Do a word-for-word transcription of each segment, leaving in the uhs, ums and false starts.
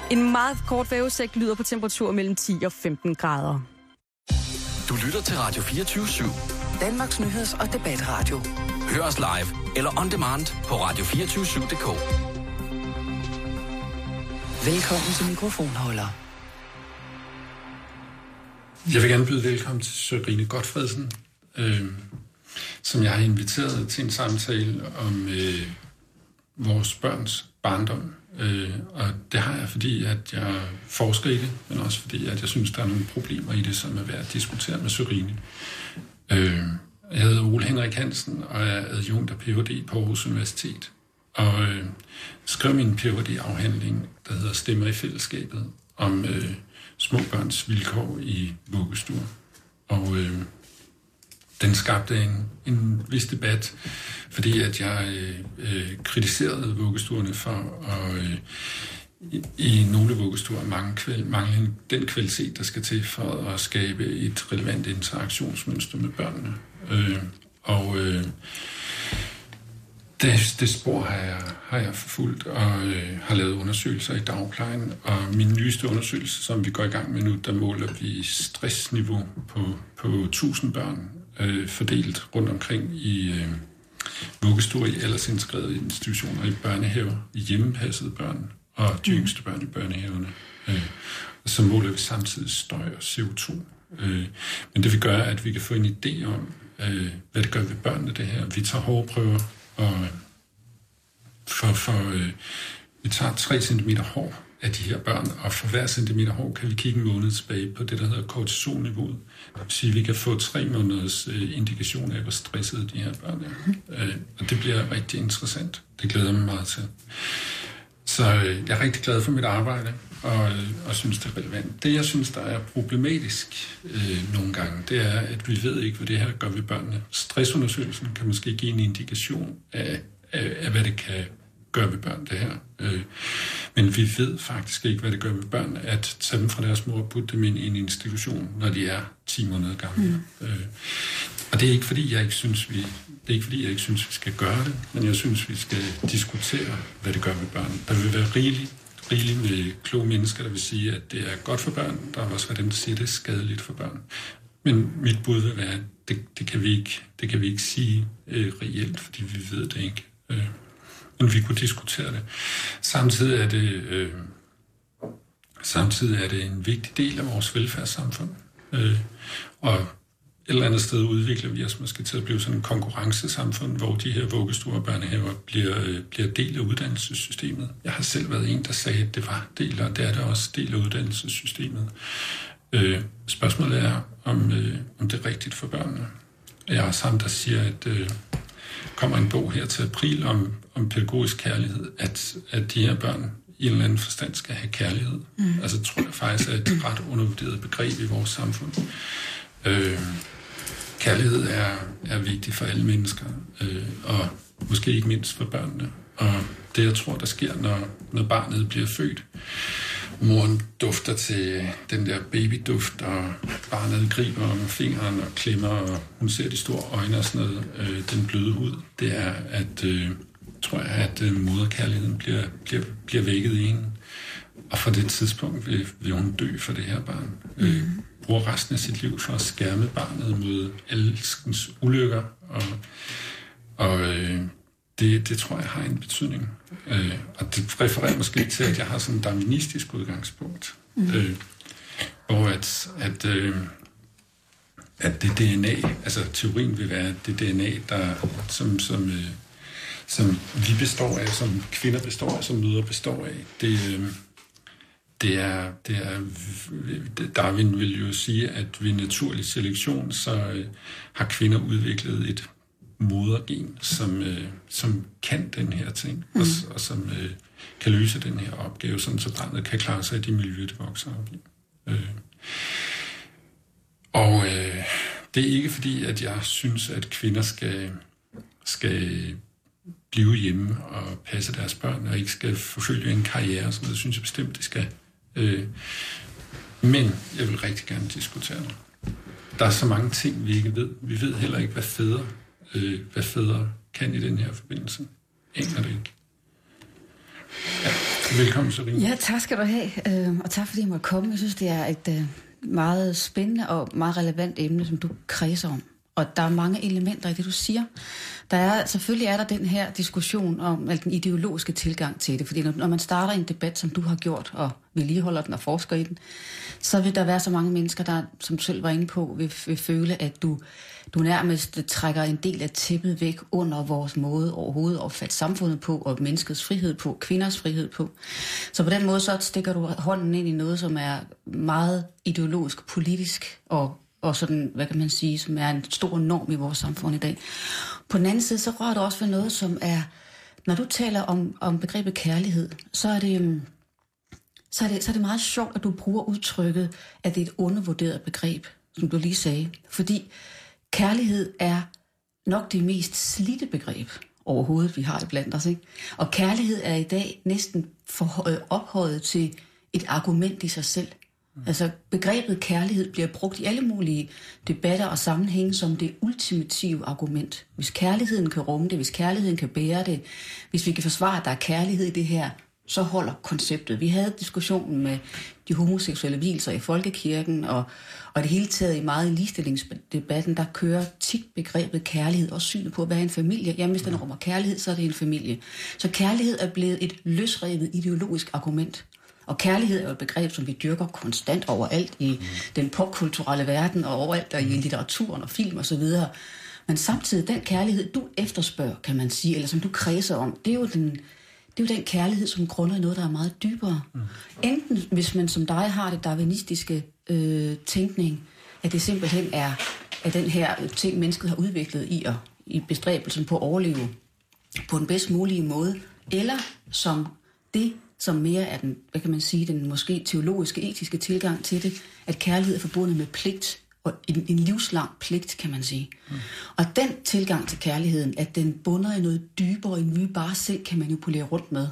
En meget kort vejrudsigt lyder på temperatur mellem ti og femten grader. Du lytter til Radio fireogtyve syv. Danmarks nyheds- og debatradio. Hør os live eller on demand på radio to fire syv punktum d k. Velkommen til mikrofonholder. Jeg vil gerne byde velkommen til Sørine Gotfredsen, øh, som jeg har inviteret til en samtale om øh, vores børns barndom. Øh, og det har jeg, fordi at jeg forsker i det, men også fordi at jeg synes, der er nogle problemer i det, som er værd at diskutere med Sørine. Øh, jeg hedder Ole Henrik Hansen, og jeg er adjunkt af P H D på Aarhus Universitet. Og øh, skrev min P H D-afhandling, der hedder Stemmer i fællesskabet, om øh, små børns vilkår i vuggestuer. Og øh, den skabte en, en vis debat, fordi at jeg øh, kritiserede vuggestuerne for at øh, i, i nogle vuggestuer mangler den kvalitet, der skal til for at skabe et relevant interaktionsmønster med børnene. Øh, og øh, det, det spor har jeg, har jeg forfulgt og øh, har lavet undersøgelser i dagplejen. Og min nyeste undersøgelse, som vi går i gang med nu, der måler vi stressniveau på, på tusind børn øh, fordelt rundt omkring i øh, vuggestuer, i aldersintegrerede institutioner, i børnehaver, i hjemmepassede børn og de yngste børn i børnehaverne. Øh, og så måler vi samtidig støj og C O to. Øh, men det vil gøre, at vi kan få en idé om, øh, hvad det gør ved børnene, det her. Vi tager hårde prøver, og for, for øh, vi tager tre centimeter hår af de her børn, og for hver centimeter hår kan vi kigge en måned tilbage på det, der hedder kortisolniveauet. Det vil sige, at vi kan få tre måneders øh, indikation af, hvor stressede de her børn er. Øh, og det bliver rigtig interessant. Det glæder mig meget til. Så øh, jeg er rigtig glad for mit arbejde, og, øh, og synes, det er relevant. Det, jeg synes, der er problematisk øh, nogle gange, det er, at vi ved ikke, hvad det her gør ved børnene. Stressundersøgelsen kan måske give en indikation af, af, af hvad det kan gøre ved børn, det her. Øh, men vi ved faktisk ikke, hvad det gør ved børn, at tage dem fra deres mor og putte dem ind i en institution, når de er ti måneder gamle. Mm. Øh, og det er ikke, fordi jeg ikke synes, vi... Det er ikke, fordi jeg ikke synes, vi skal gøre det, men jeg synes, vi skal diskutere, hvad det gør ved børn. Der vil være rigeligt, rigeligt med kloge mennesker, der vil sige, at det er godt for børn. Der vil også være dem, der siger, at det er skadeligt for børn. Men mit bud vil være, at det, det, kan, vi ikke, det kan vi ikke sige øh, reelt, fordi vi ved det ikke. Øh, men vi kunne diskutere det. Samtidig er det, øh, samtidig er det en vigtig del af vores velfærdssamfund. Øh, og et eller andet sted udvikler vi os måske til at blive sådan en konkurrencesamfund, hvor de her vuggestuer og børnehaver bliver, bliver del af uddannelsessystemet. Jeg har selv været en, der sagde, at det var del, og det er det også del af uddannelsessystemet. Øh, spørgsmålet er, om, øh, om det er rigtigt for børnene. Jeg har også ham, der siger, at øh, kommer en bog her til april om, om pædagogisk kærlighed, at, at de her børn i en eller anden forstand skal have kærlighed. Mm. Altså tror jeg faktisk er et ret undervurderet begreb i vores samfund. Øh, kærlighed er, er vigtig for alle mennesker, øh, og måske ikke mindst for børnene. Og det, jeg tror, der sker, når, når barnet bliver født, moren dufter til den der babyduft, og barnet griber om fingeren og klemmer, og hun ser de store øjne og sådan noget, øh, den bløde hud, det er, at, øh, tror jeg, at øh, moderkærligheden bliver, bliver, bliver vækket i hende. Og fra det tidspunkt vil, vil hun dø for det her barn. Mm. Øh, bruger resten af sit liv for at skærme barnet mod alskens ulykker. Og, og øh, det, det tror jeg har en betydning. Øh, og det refererer måske til, at jeg har sådan en darwinistisk udgangspunkt. Mm. Øh, hvor at, at, øh, at det D N A, altså teorien vil være, at det D N A, der, som, som, øh, som vi består af, som kvinder består af, som mødre består af, det øh, Det er, det er, Darwin vil jo sige, at ved naturlig selektion, så øh, har kvinder udviklet et modergen, som, øh, som kan den her ting, mm. og, og som øh, kan løse den her opgave, sådan så barnet kan klare sig i de miljøer, det vokser op i. Øh. Og øh, det er ikke fordi, at jeg synes, at kvinder skal, skal blive hjemme og passe deres børn, og ikke skal forfølge en karriere, som jeg synes jeg bestemt, det skal. Øh, men jeg vil rigtig gerne diskutere det. Der er så mange ting, vi ikke ved. Vi ved heller ikke, hvad fædre, øh, hvad fædre kan i den her forbindelse. Aner det ikke. Ja, Velkommen, Serine. Ja, tak skal du have, øh, og tak fordi jeg måtte komme. Jeg synes, det er et øh, meget spændende og meget relevant emne, som du kredser om. Og der er mange elementer i det, du siger. Der er, selvfølgelig er der den her diskussion om altså den ideologiske tilgang til det, fordi når, når man starter en debat, som du har gjort, og vedligeholder den og forsker i den, så vil der være så mange mennesker, der, som du selv var inde på, vil, vil føle, at du, du nærmest trækker en del af tæppet væk under vores måde overhovedet at opfatte samfundet på, og menneskets frihed på, kvinders frihed på. Så på den måde, så stikker du hånden ind i noget, som er meget ideologisk, politisk og og sådan, hvad kan man sige, som er en stor norm i vores samfund i dag. På den anden side, så rører det også ved noget, som er, når du taler om, om begrebet kærlighed, så er, det, så, er det, så er det meget sjovt, at du bruger udtrykket, at det er et undervurderet begreb, som du lige sagde. Fordi kærlighed er nok det mest slidte begreb overhovedet, vi har det blandt os, ikke? Og kærlighed er i dag næsten for, øh, ophøjet til et argument i sig selv. Altså begrebet kærlighed bliver brugt i alle mulige debatter og sammenhænge som det ultimative argument. Hvis kærligheden kan rumme det, hvis kærligheden kan bære det, hvis vi kan forsvare, at der er kærlighed i det her, så holder konceptet. Vi havde diskussionen med de homoseksuelle vielser i folkekirken, og, og det hele taget i meget i ligestillingsdebatten, der kører tit begrebet kærlighed og synet på, hvad er en familie. Jamen hvis den rummer kærlighed, så er det en familie. Så kærlighed er blevet et løsrevet ideologisk argument. Og kærlighed er jo et begreb, som vi dyrker konstant overalt i mm. den popkulturelle verden, og overalt og i litteraturen og film og så videre. Men samtidig, den kærlighed, du efterspørger, kan man sige, eller som du kredser om, det er jo den, det er jo den kærlighed, som grunder i noget, der er meget dybere. Mm. Enten, hvis man som dig har det darwinistiske øh, tænkning, at det simpelthen er at den her ting, mennesket har udviklet i, at, i bestræbelsen på at overleve på den bedst mulige måde, eller som det, som mere er den, hvad kan man sige, den måske teologiske, etiske tilgang til det, at kærlighed er forbundet med pligt, og en, en livslang pligt, kan man sige. Mm. Og den tilgang til kærligheden, at den bunder i noget dybere, end vi bare selv kan manipulere rundt med,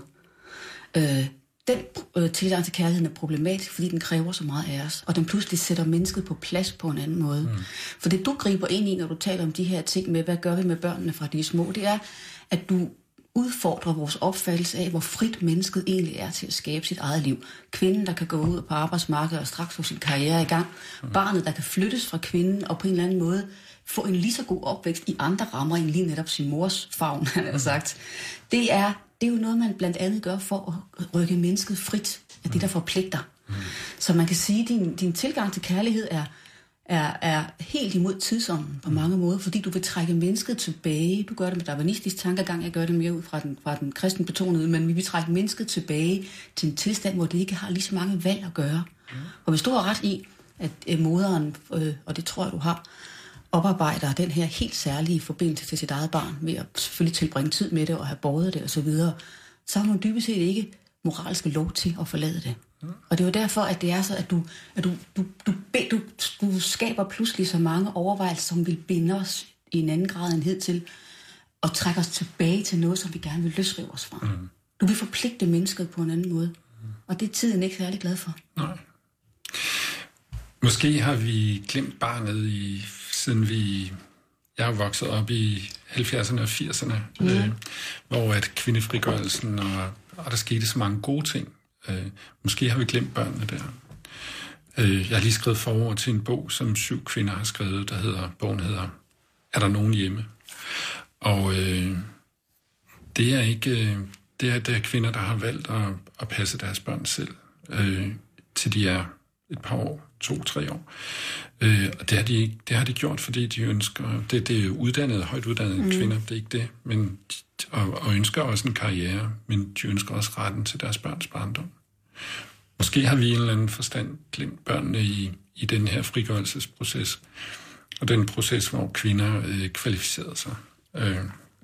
øh, den øh, tilgang til kærligheden er problematisk, fordi den kræver så meget af os, og den pludselig sætter mennesket på plads på en anden måde. Mm. For det du griber ind i, når du taler om de her ting med, hvad gør vi med børnene fra de er små, det er, at du udfordrer vores opfattelse af, hvor frit mennesket egentlig er til at skabe sit eget liv. Kvinden, der kan gå ud på arbejdsmarkedet og straks få sin karriere i gang. Mm. Barnet, der kan flyttes fra kvinden og på en eller anden måde få en lige så god opvækst i andre rammer end lige netop sin mors favn, han har sagt. Det er, det er jo noget, man blandt andet gør for at rykke mennesket frit af det, der forpligter. Mm. Så man kan sige, at din, din tilgang til kærlighed er Er, er helt imod tidsånden på mange måder, fordi du vil trække mennesket tilbage. Du gør det med darwinistisk tankegang, jeg gør det mere ud fra den, fra den kristen betonede, men vi vil trække mennesket tilbage til en tilstand, hvor det ikke har lige så mange valg at gøre. Mm. Og hvis du har ret i, at øh, moderen, øh, og det tror jeg du har, oparbejder den her helt særlige forbindelse til sit eget barn, ved at selvfølgelig tilbringe tid med det og have båret det osv., så, så har hun dybest set ikke moralske lov til at forlade det. Og det er jo derfor, at det er så, at du, at du, du, du, du, du skaber pludselig så mange overvejelser, som vil binde os i en anden grad end hidtil, og trække os tilbage til noget, som vi gerne vil løsrive os fra. Mm. Du vil forpligte mennesket på en anden måde. Mm. Og det er tiden ikke særlig glad for. Nej. Måske har vi glemt barnet, i, siden vi... Jeg er vokset op i halvfjerdserne og firserne, mm. øh, hvor at kvindefrigørelsen, og, og der skete så mange gode ting. Øh, måske har vi glemt børnene der. Øh, jeg har lige skrevet forord til en bog, som syv kvinder har skrevet, der hedder, bogen hedder Er der nogen hjemme? Og øh, det er ikke, øh, det er, det er kvinder, der har valgt at, at passe deres børn selv, øh, til de er et par år, to, tre år. Øh, og det har, de, det har de gjort, fordi de ønsker, det, det er uddannede, højt uddannede mm. kvinder, det er ikke det, men og, og ønsker også en karriere, men de ønsker også retten til deres børns barndom. Måske har vi i en eller anden forstand glemt børnene i, i den her frigørelsesproces, og den proces, hvor kvinder øh, kvalificerede sig. Øh,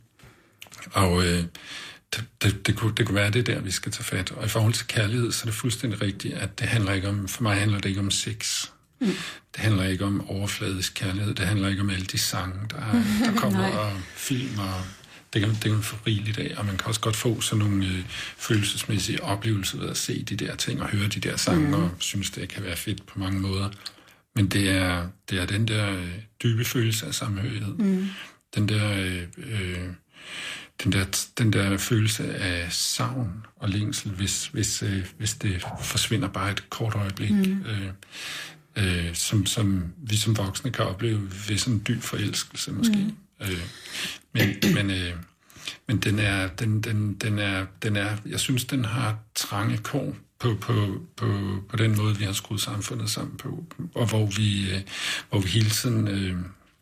og øh, det, det, det, kunne, det kunne være det der, vi skal tage fat. Og i forhold til kærlighed, så er det fuldstændig rigtigt, at det handler ikke om, for mig handler det ikke om sex. Mm. Det handler ikke om overfladisk kærlighed, det handler ikke om alle de sange, der, der kommer, og film, og det kan, det kan man få rigeligt af, og man kan også godt få sådan nogle øh, følelsesmæssige oplevelser ved at se de der ting, og høre de der sange, mm. og synes, det kan være fedt på mange måder. Men det er, det er den der øh, dybe følelse af samhørighed. Mm. Den der øh, øh, den, der, den der følelse af savn og længsel, hvis, hvis, øh, hvis det forsvinder bare et kort øjeblik, mm. øh, øh, som, som vi som voksne kan opleve ved sådan en dyb forelskelse måske. Mm. Øh, men men, øh, men den, er, den, den, den, er, den er, jeg synes, den har trange kår på, på, på, på den måde, vi har skruet samfundet sammen på, og hvor vi, øh, hvor vi hele tiden øh,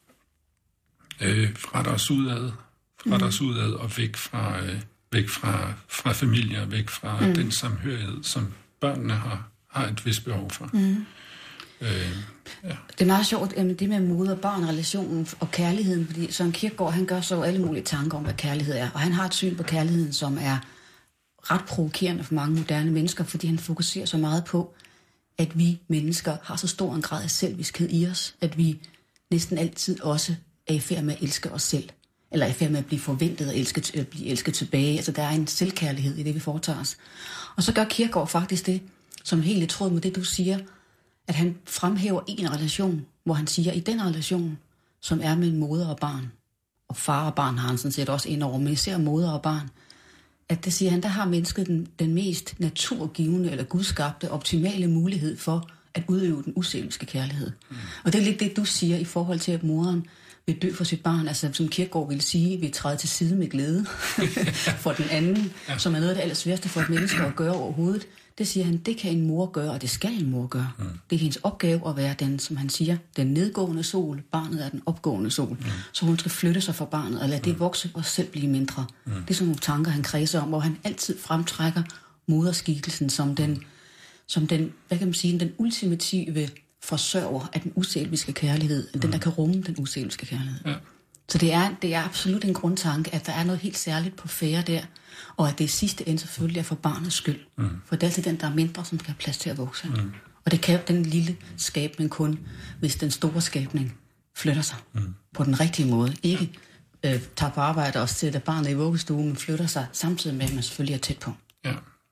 øh, retter os udad, retter mm. os udad og væk fra, øh, væk fra, fra familier, væk fra mm. den samhørighed, som børnene har, har et vist behov for. Mm. Øh, ja. Det er meget sjovt, det med moder- og barn-relationen og kærligheden, fordi Søren Kierkegaard, han gør så alle mulige tanker om, hvad kærlighed er, og han har et syn på kærligheden, som er ret provokerende for mange moderne mennesker, fordi han fokuserer så meget på, at vi mennesker har så stor en grad af selviskhed i os, at vi næsten altid også er i færd med at elske os selv, eller er i færd med at blive forventet og elsket, at blive elsket tilbage. Altså der er en selvkærlighed i det, vi foretager os. Og så gør Kierkegaard faktisk det, som helt i tråd med det, du siger, at han fremhæver en relation, hvor han siger, at i den relation, som er mellem moder og barn, og far og barn har han sådan set også indover, men især moder og barn, at det siger han, der har mennesket den, den mest naturgivende eller gudskabte, optimale mulighed for at udøve den uselviske kærlighed. Mm. Og det er lidt det, du siger i forhold til, at moderen vil dø for sit barn, altså som Kierkegaard vil sige, vil træde til side med glæde for den anden, ja. Som er noget af det allersværeste for et menneske at gøre overhovedet. Det siger han, det kan en mor gøre, og det skal en mor gøre. Mm. Det er hendes opgave at være den, som han siger, den nedgående sol. Barnet er den opgående sol. Mm. Så hun skal flytte sig fra barnet, og lade det vokse og selv blive mindre. Mm. Det er sådan nogle tanker, han kredser om, hvor han altid fremtrækker moderskikkelsen som den, som den, hvad kan man sige, den ultimative forsørger af den uselviske kærlighed. Mm. Den, der kan rumme den uselviske kærlighed. Ja. Så det er, det er absolut en grundtanke, at der er noget helt særligt på færre der, og at det sidste ende selvfølgelig er for barnets skyld. Mm. For det er altid den, der er mindre, som skal have plads til at vokse. Mm. Og det kan den lille skabning kun, hvis den store skabning flytter sig mm. på den rigtige måde. Ikke øh, tager på arbejde og sætter barnet i vuggestuen, men flytter sig samtidig med, at man selvfølgelig er tæt på. Ja.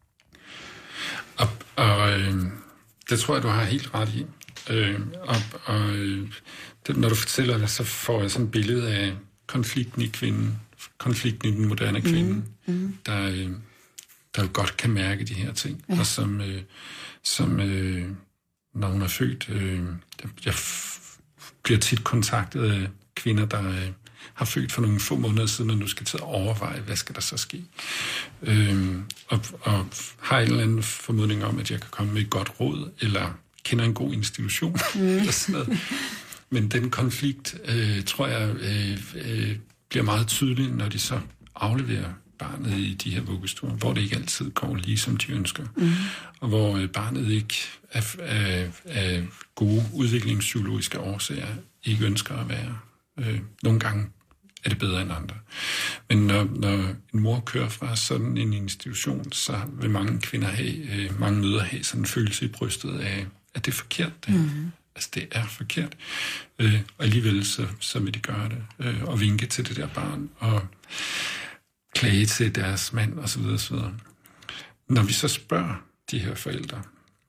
Og, og øh, det tror jeg, du har helt ret i. Øh, og, og det, når du fortæller det, så får jeg sådan et billede af konflikten i kvinden, konflikten i den moderne kvinde, mm. Mm. Der, øh, der jo godt kan mærke de her ting, ja. Og som, øh, som øh, når hun er født, øh, jeg f- bliver tit kontaktet af kvinder, der øh, har født for nogle få måneder siden, og nu skal til at overveje, hvad skal der så ske. Øh, og, og har en eller anden formodning om, at jeg kan komme med et godt råd, eller kender en god institution, mm. eller sådan noget. Men den konflikt, øh, tror jeg, øh, øh, bliver meget tydelig, når de så afleverer barnet i de her vuggestuer, hvor det ikke altid går lige, som de ønsker. Mm. Og hvor øh, barnet ikke af, af, af gode udviklingspsykologiske årsager ikke ønsker at være. Øh, nogle gange er det bedre end andre. Men når, når en mor kører fra sådan en institution, så vil mange kvinder have, øh, mange mødre have sådan en følelse i brystet af, at det er forkert. Det. Mm-hmm. Altså, det er forkert. Øh, og alligevel så, så vil de gøre det. Øh, og vinke til det der barn, og klage til deres mand, osv. osv. Når vi så spørger de her forældre,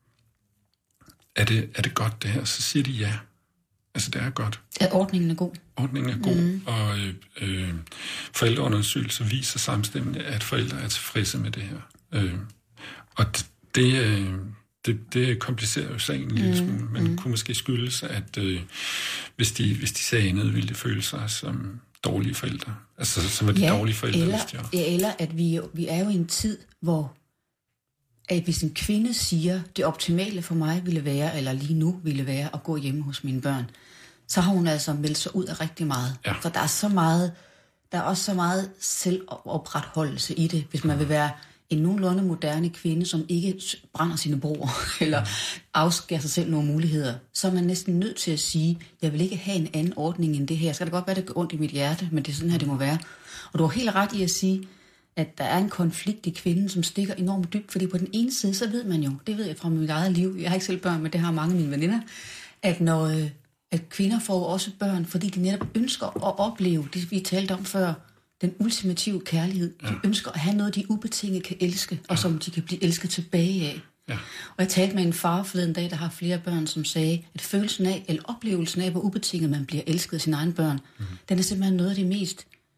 er det, er det godt det her, så siger de ja. Altså, det er godt. At ordningen er god. Ordningen er god, mm. og øh, øh, forældreundersøgelser viser samstemmende, at forældre er tilfredse med det her. Øh, og det, øh, det, det komplicerer jo sagen en lille mm. smule, men mm. kunne måske skyldes, at øh, hvis, de, hvis de sagde andet, ville det føle sig som dårlige forældre. Altså, så var de ja, dårlige forældre, eller, hvis de var. Ja, eller at vi, vi er jo i en tid, hvor at hvis en kvinde siger, det optimale for mig ville være, eller lige nu ville være, at gå hjemme hos mine børn, så har hun altså meldt sig ud af rigtig meget. Ja. For der er så meget, der er også så meget selvopretholdelse i det, hvis man vil være en nogenlunde moderne kvinde, som ikke brænder sine broer, eller afskærer sig selv nogle muligheder, så er man næsten nødt til at sige, jeg vil ikke have en anden ordning end det her. Skal det godt være, det gør ondt i mit hjerte, men det er sådan her, det må være. Og du har helt ret i at sige, at der er en konflikt i kvinden, som stikker enormt dybt, fordi på den ene side, så ved man jo, det ved jeg fra mit eget liv, jeg har ikke selv børn, men det har mange af mine veninder, at når at kvinder får også børn, fordi de netop ønsker at opleve, det vi talte om før, den ultimative kærlighed. De ja. ønsker at have noget, de ubetinget kan elske, og ja. som de kan blive elsket tilbage af. Ja. Og jeg talte med en far forleden dag, der har flere børn, som sagde, at følelsen af, eller oplevelsen af, hvor ubetinget man bliver elsket af sine egne børn, mm. den er simpelthen noget af det mest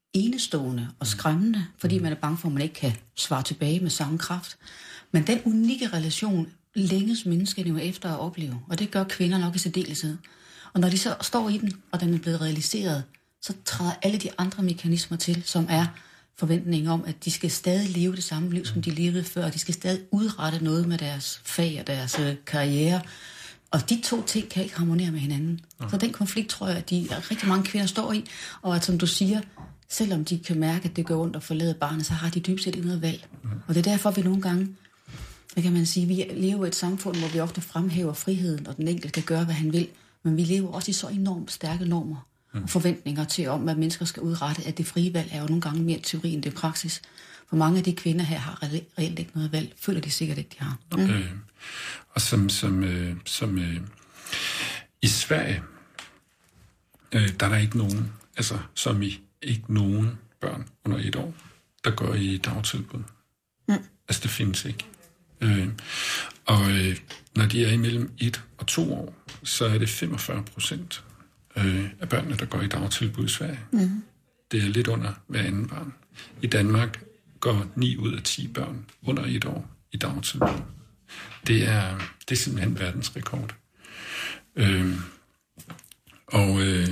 enestående og skræmmende, fordi man er bange for, at man ikke kan svare tilbage med samme kraft. Men den unikke relation længes menneskene jo efter at opleve, og det gør kvinder nok i særdeleshed. Og når de så står i den, og den er blevet realiseret, så træder alle de andre mekanismer til, som er forventningen om, at de skal stadig leve det samme liv, som de levede før, og de skal stadig udrette noget med deres fag og deres øh, karriere. Og de to ting kan ikke harmonere med hinanden. Ja. Så den konflikt, tror jeg, at de rigtig mange kvinder står i, og at, som du siger, selvom de kan mærke, at det går ondt at forlade barnet, så har de dybest set ikke noget valg. Ja. Og det er derfor, vi nogle gange, hvad kan man sige, vi lever i et samfund, hvor vi ofte fremhæver friheden, og den enkelte kan gøre, hvad han vil, men vi lever også i så enormt stærke normer og forventninger til, om hvad mennesker skal udrette, at det frie valg er jo nogle gange mere teori end det praksis. For mange af de kvinder her har reelt ikke noget valg, føler de sikkert ikke, de har. Mm. Øh, og som, som, øh, som øh, i Sverige, øh, der er der ikke nogen, altså som i ikke nogen børn under et år, der går i dagtilbud. Mm. Altså det findes ikke. Øh, og øh, når de er imellem et og to år, så er det femogfyrre procent af børnene, der går i dagtilbud i Sverige. Mm. Det er lidt under hver anden barn. I Danmark går ni ud af ti børn under et år i dagtilbud. Det er, det er simpelthen verdensrekord. Øh, og øh,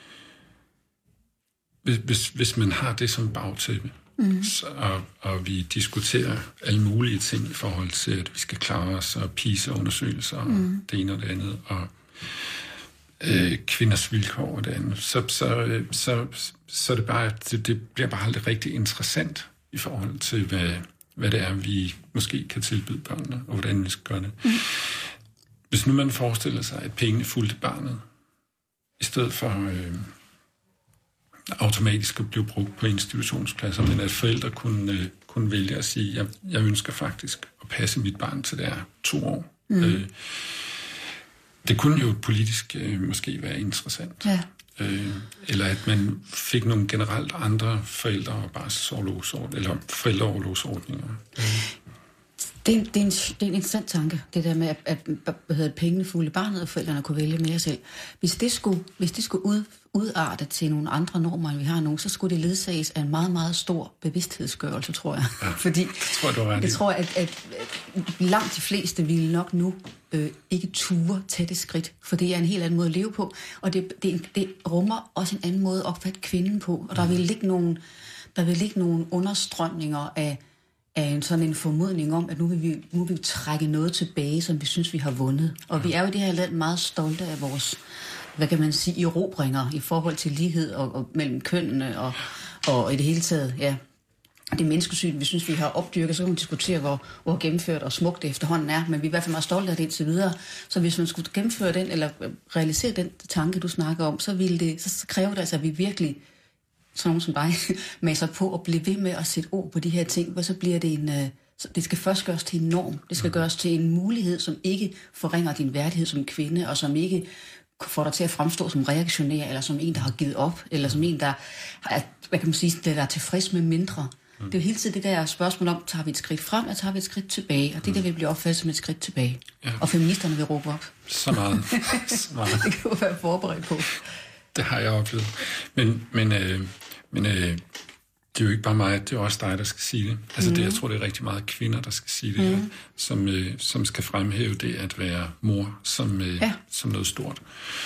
hvis, hvis man har det som bagtæppe, mm. så, og, og vi diskuterer alle mulige ting i forhold til, at vi skal klare os, og PISA-undersøgelser, mm. og det ene og det andet, og Øh, kvinders vilkår og det andet, så, så, så, så det, bare, det, det bliver bare aldrig rigtig interessant i forhold til, hvad, hvad det er, vi måske kan tilbyde børnene, og hvordan vi skal gøre det. Mm. Hvis nu man forestiller sig, at pengene fulgte barnet, i stedet for øh, automatisk at blive brugt på institutionspladser, men at forældre kunne, øh, kunne vælge at sige, jeg, jeg ønsker faktisk at passe mit barn til det er to år. Mm. Øh, Det kunne jo politisk øh, måske være interessant. Ja. Øh, eller at man fik nogle generelt andre forældre- og barselsorlovsordninger, eller forældreorlovsordninger. Øh. Det, er, det, er en, det er en interessant tanke, det der med, at, at, at, at pengene fulgte barnet, og forældrene kunne vælge mere selv. Hvis det skulle, hvis det skulle ud, udarte til nogle andre normer, end vi har nu, så skulle det ledsages af en meget, meget stor bevidsthedsgørelse, tror jeg. Ja, Fordi det tror jeg, du er jeg tror, at, at, at langt de fleste ville nok nu øh, ikke ture tage det skridt, for det er en helt anden måde at leve på, og det, det, det rummer også en anden måde at opfatte kvinden på, og der vil ikke nogen, der vil ikke nogen understrømninger af af en sådan en formodning om, at nu vil vi, nu vil vi trække noget tilbage, som vi synes, vi har vundet. Og vi er jo i det her land meget stolte af vores, hvad kan man sige, erobringer i forhold til lighed og, og mellem kønnene og, og i det hele taget, ja. Det menneskesyn, vi synes, vi har opdyrket, så kan man diskutere, hvor, hvor gennemført og smukt det efterhånden er, men vi er i hvert fald meget stolte af det indtil videre. Så hvis man skulle gennemføre den, eller realisere den tanke, du snakker om, så ville det, så kræver det altså, at vi virkelig sådan nogen som dig, med sig på at blive ved med at sætte ord på de her ting, hvor så bliver det en, øh, det skal først gøres til en norm, det skal gøres til en mulighed, som ikke forringer din værdighed som kvinde, og som ikke får dig til at fremstå som reaktionær, eller som en, der har givet op, eller som en, der er, hvad kan man sige, der er tilfreds med mindre. Mm. Det er jo hele tiden det der spørgsmål om, tager vi et skridt frem, eller tager vi et skridt tilbage, og det der vil blive opfattet som et skridt tilbage. Ja. Og feministerne vil råbe op. Så meget. Så meget. Det kan jo være forberedt på. Det har jeg oplevet. Men, men, øh, men øh, det er jo ikke bare mig, det er også dig, der skal sige det. Altså mm. det, jeg tror, det er rigtig meget kvinder, der skal sige det mm. her, som, øh, som skal fremhæve det at være mor som, øh, ja. som noget stort.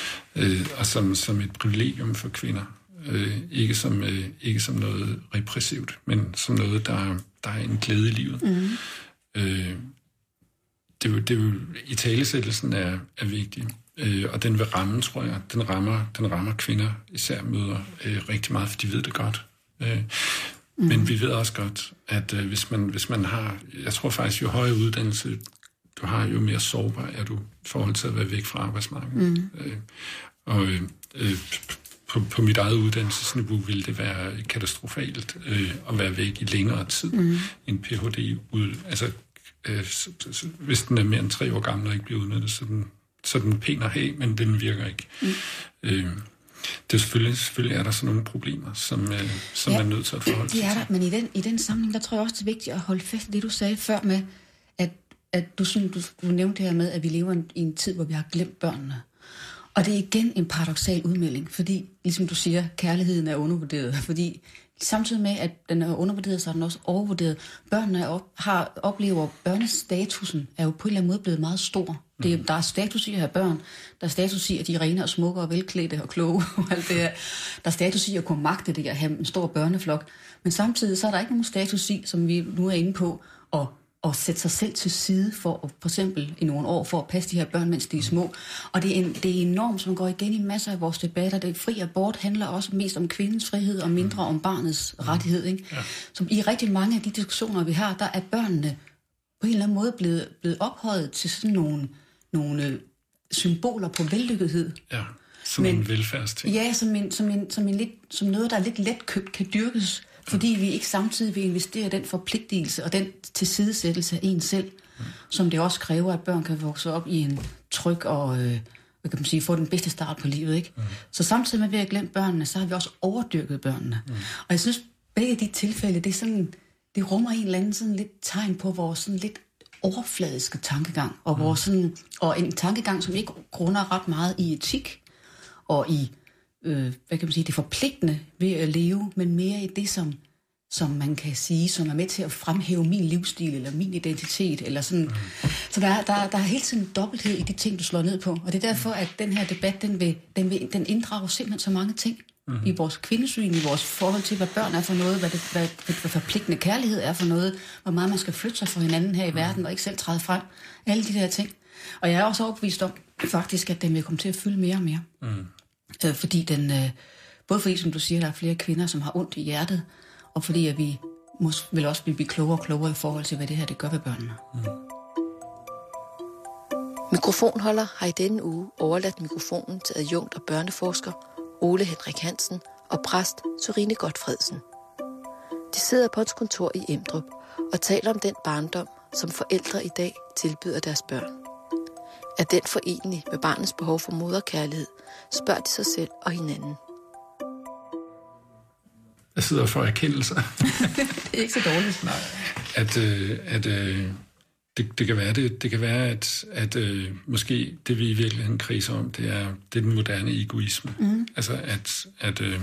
Øh, og som, som et privilegium for kvinder. Øh, ikke, som, øh, ikke som noget repressivt, men som noget, der, der er en glæde i livet. Mm. Øh, det, er jo, det er jo, italesættelsen er, er vigtig. Øh, og den vil ramme, tror jeg, den rammer, den rammer kvinder, især møder øh, rigtig meget, for de ved det godt. Øh, mm. Men vi ved også godt, at øh, hvis, man, hvis man har, jeg tror faktisk, jo højere uddannelse du har, jo mere sårbar er du i forhold til at være væk fra arbejdsmarkedet. Mm. Øh, og øh, på, på mit eget uddannelsesniveau ville det være katastrofalt øh, at være væk i længere tid mm. end P H D ud. Altså, øh, så, så, hvis den er mere end tre år gammel og ikke bliver udnyttet, så den så den er pæn at have, men den virker ikke. Mm. Øh, det er selvfølgelig, selvfølgelig er der sådan nogle problemer, som, øh, som ja, er nødt til at forholde sig til. Det er der, men i den, i den sammenhæng, der tror jeg også, det er vigtigt at holde fast i det, du sagde før med, at, at du, sådan, du, du nævnte det her med, at vi lever i en tid, hvor vi har glemt børnene. Og det er igen en paradoksal udmelding, fordi, ligesom du siger, kærligheden er undervurderet, fordi samtidig med, at den er undervurderet, så er den også overvurderet. Børnene op, har, oplever, børnestatusen er jo på en eller anden måde blevet meget stor. Det, der er status i at have børn. Der er status i, at de er rene og smukke og velklædte og kloge. Og alt det her. Der er status i at kunne magte det at have en stor børneflok. Men samtidig så er der ikke nogen status i, som vi nu er inde på, at, at sætte sig selv til side for at, for eksempel i nogle år for at passe de her børn, mens de er små. Og det er, en, det er enormt, som går igen i masser af vores debatter. Det fri abort handler også mest om kvindens frihed og mindre om barnets rettighed. Ikke? Ja. Som i rigtig mange af de diskussioner, vi har, der er børnene på en eller anden måde blevet, blevet ophøjet til sådan nogle nogle symboler på vellykkethed. Ja, som Men, en velfærdsting. Ja, som, en, som, en, som, en lidt, som noget, der er lidt letkøbt kan dyrkes, ja. Fordi vi ikke samtidig vil investere den forpligtelse og den tilsidesættelse af en selv, ja. Som det også kræver, at børn kan vokse op i en tryg og øh, hvad kan man sige, få den bedste start på livet. Ikke? Ja. Så samtidig med, at vi har glemt børnene, så har vi også overdyrket børnene. Ja. Og jeg synes, begge de tilfælde, det, er sådan, det rummer en eller anden sådan lidt tegn på vores sådan lidt overfladiske tankegang, og, mm. vores sådan, og en tankegang, som ikke grunder ret meget i etik, og i, øh, hvad kan man sige, det forpligtende ved at leve, men mere i det, som, som man kan sige, som er med til at fremhæve min livsstil, eller min identitet, eller sådan. Mm. Så der er, der, der er hele tiden dobbelthed i de ting, du slår ned på, og det er derfor, at den her debat, den, vil, den, vil, den inddrager simpelthen så mange ting, mm-hmm. i vores kvindesyn, i vores forhold til, hvad børn er for noget, hvad, det, hvad, hvad forpligtende kærlighed er for noget, hvor meget man skal flytte sig for hinanden her i verden, og ikke selv træde frem. Alle de der ting. Og jeg er også overbevist om, faktisk, at den vil komme til at fylde mere og mere. Mm. Øh, fordi den, øh, både fordi, som du siger, der er flere kvinder, som har ondt i hjertet, og fordi at vi mås- vil også blive klogere og klogere i forhold til, hvad det her det gør ved børnene. Mm. Mikrofonholder har i denne uge overladt mikrofonen til adjunkt og børneforsker Ole Henrik Hansen og præst Sørine Gotfredsen. De sidder på et kontor i Emdrup og taler om den barndom, som forældre i dag tilbyder deres børn. Er den forenelig med barnets behov for moderkærlighed, spørger de sig selv og hinanden. Jeg sidder for erkendelser. Det er ikke så dårligt. Nej, at, øh, at øh, det, det kan være, det, det kan være at, at øh, måske det, vi i virkeligheden kriser om, det er, det er den moderne egoisme. Mm. Altså at, at, øh,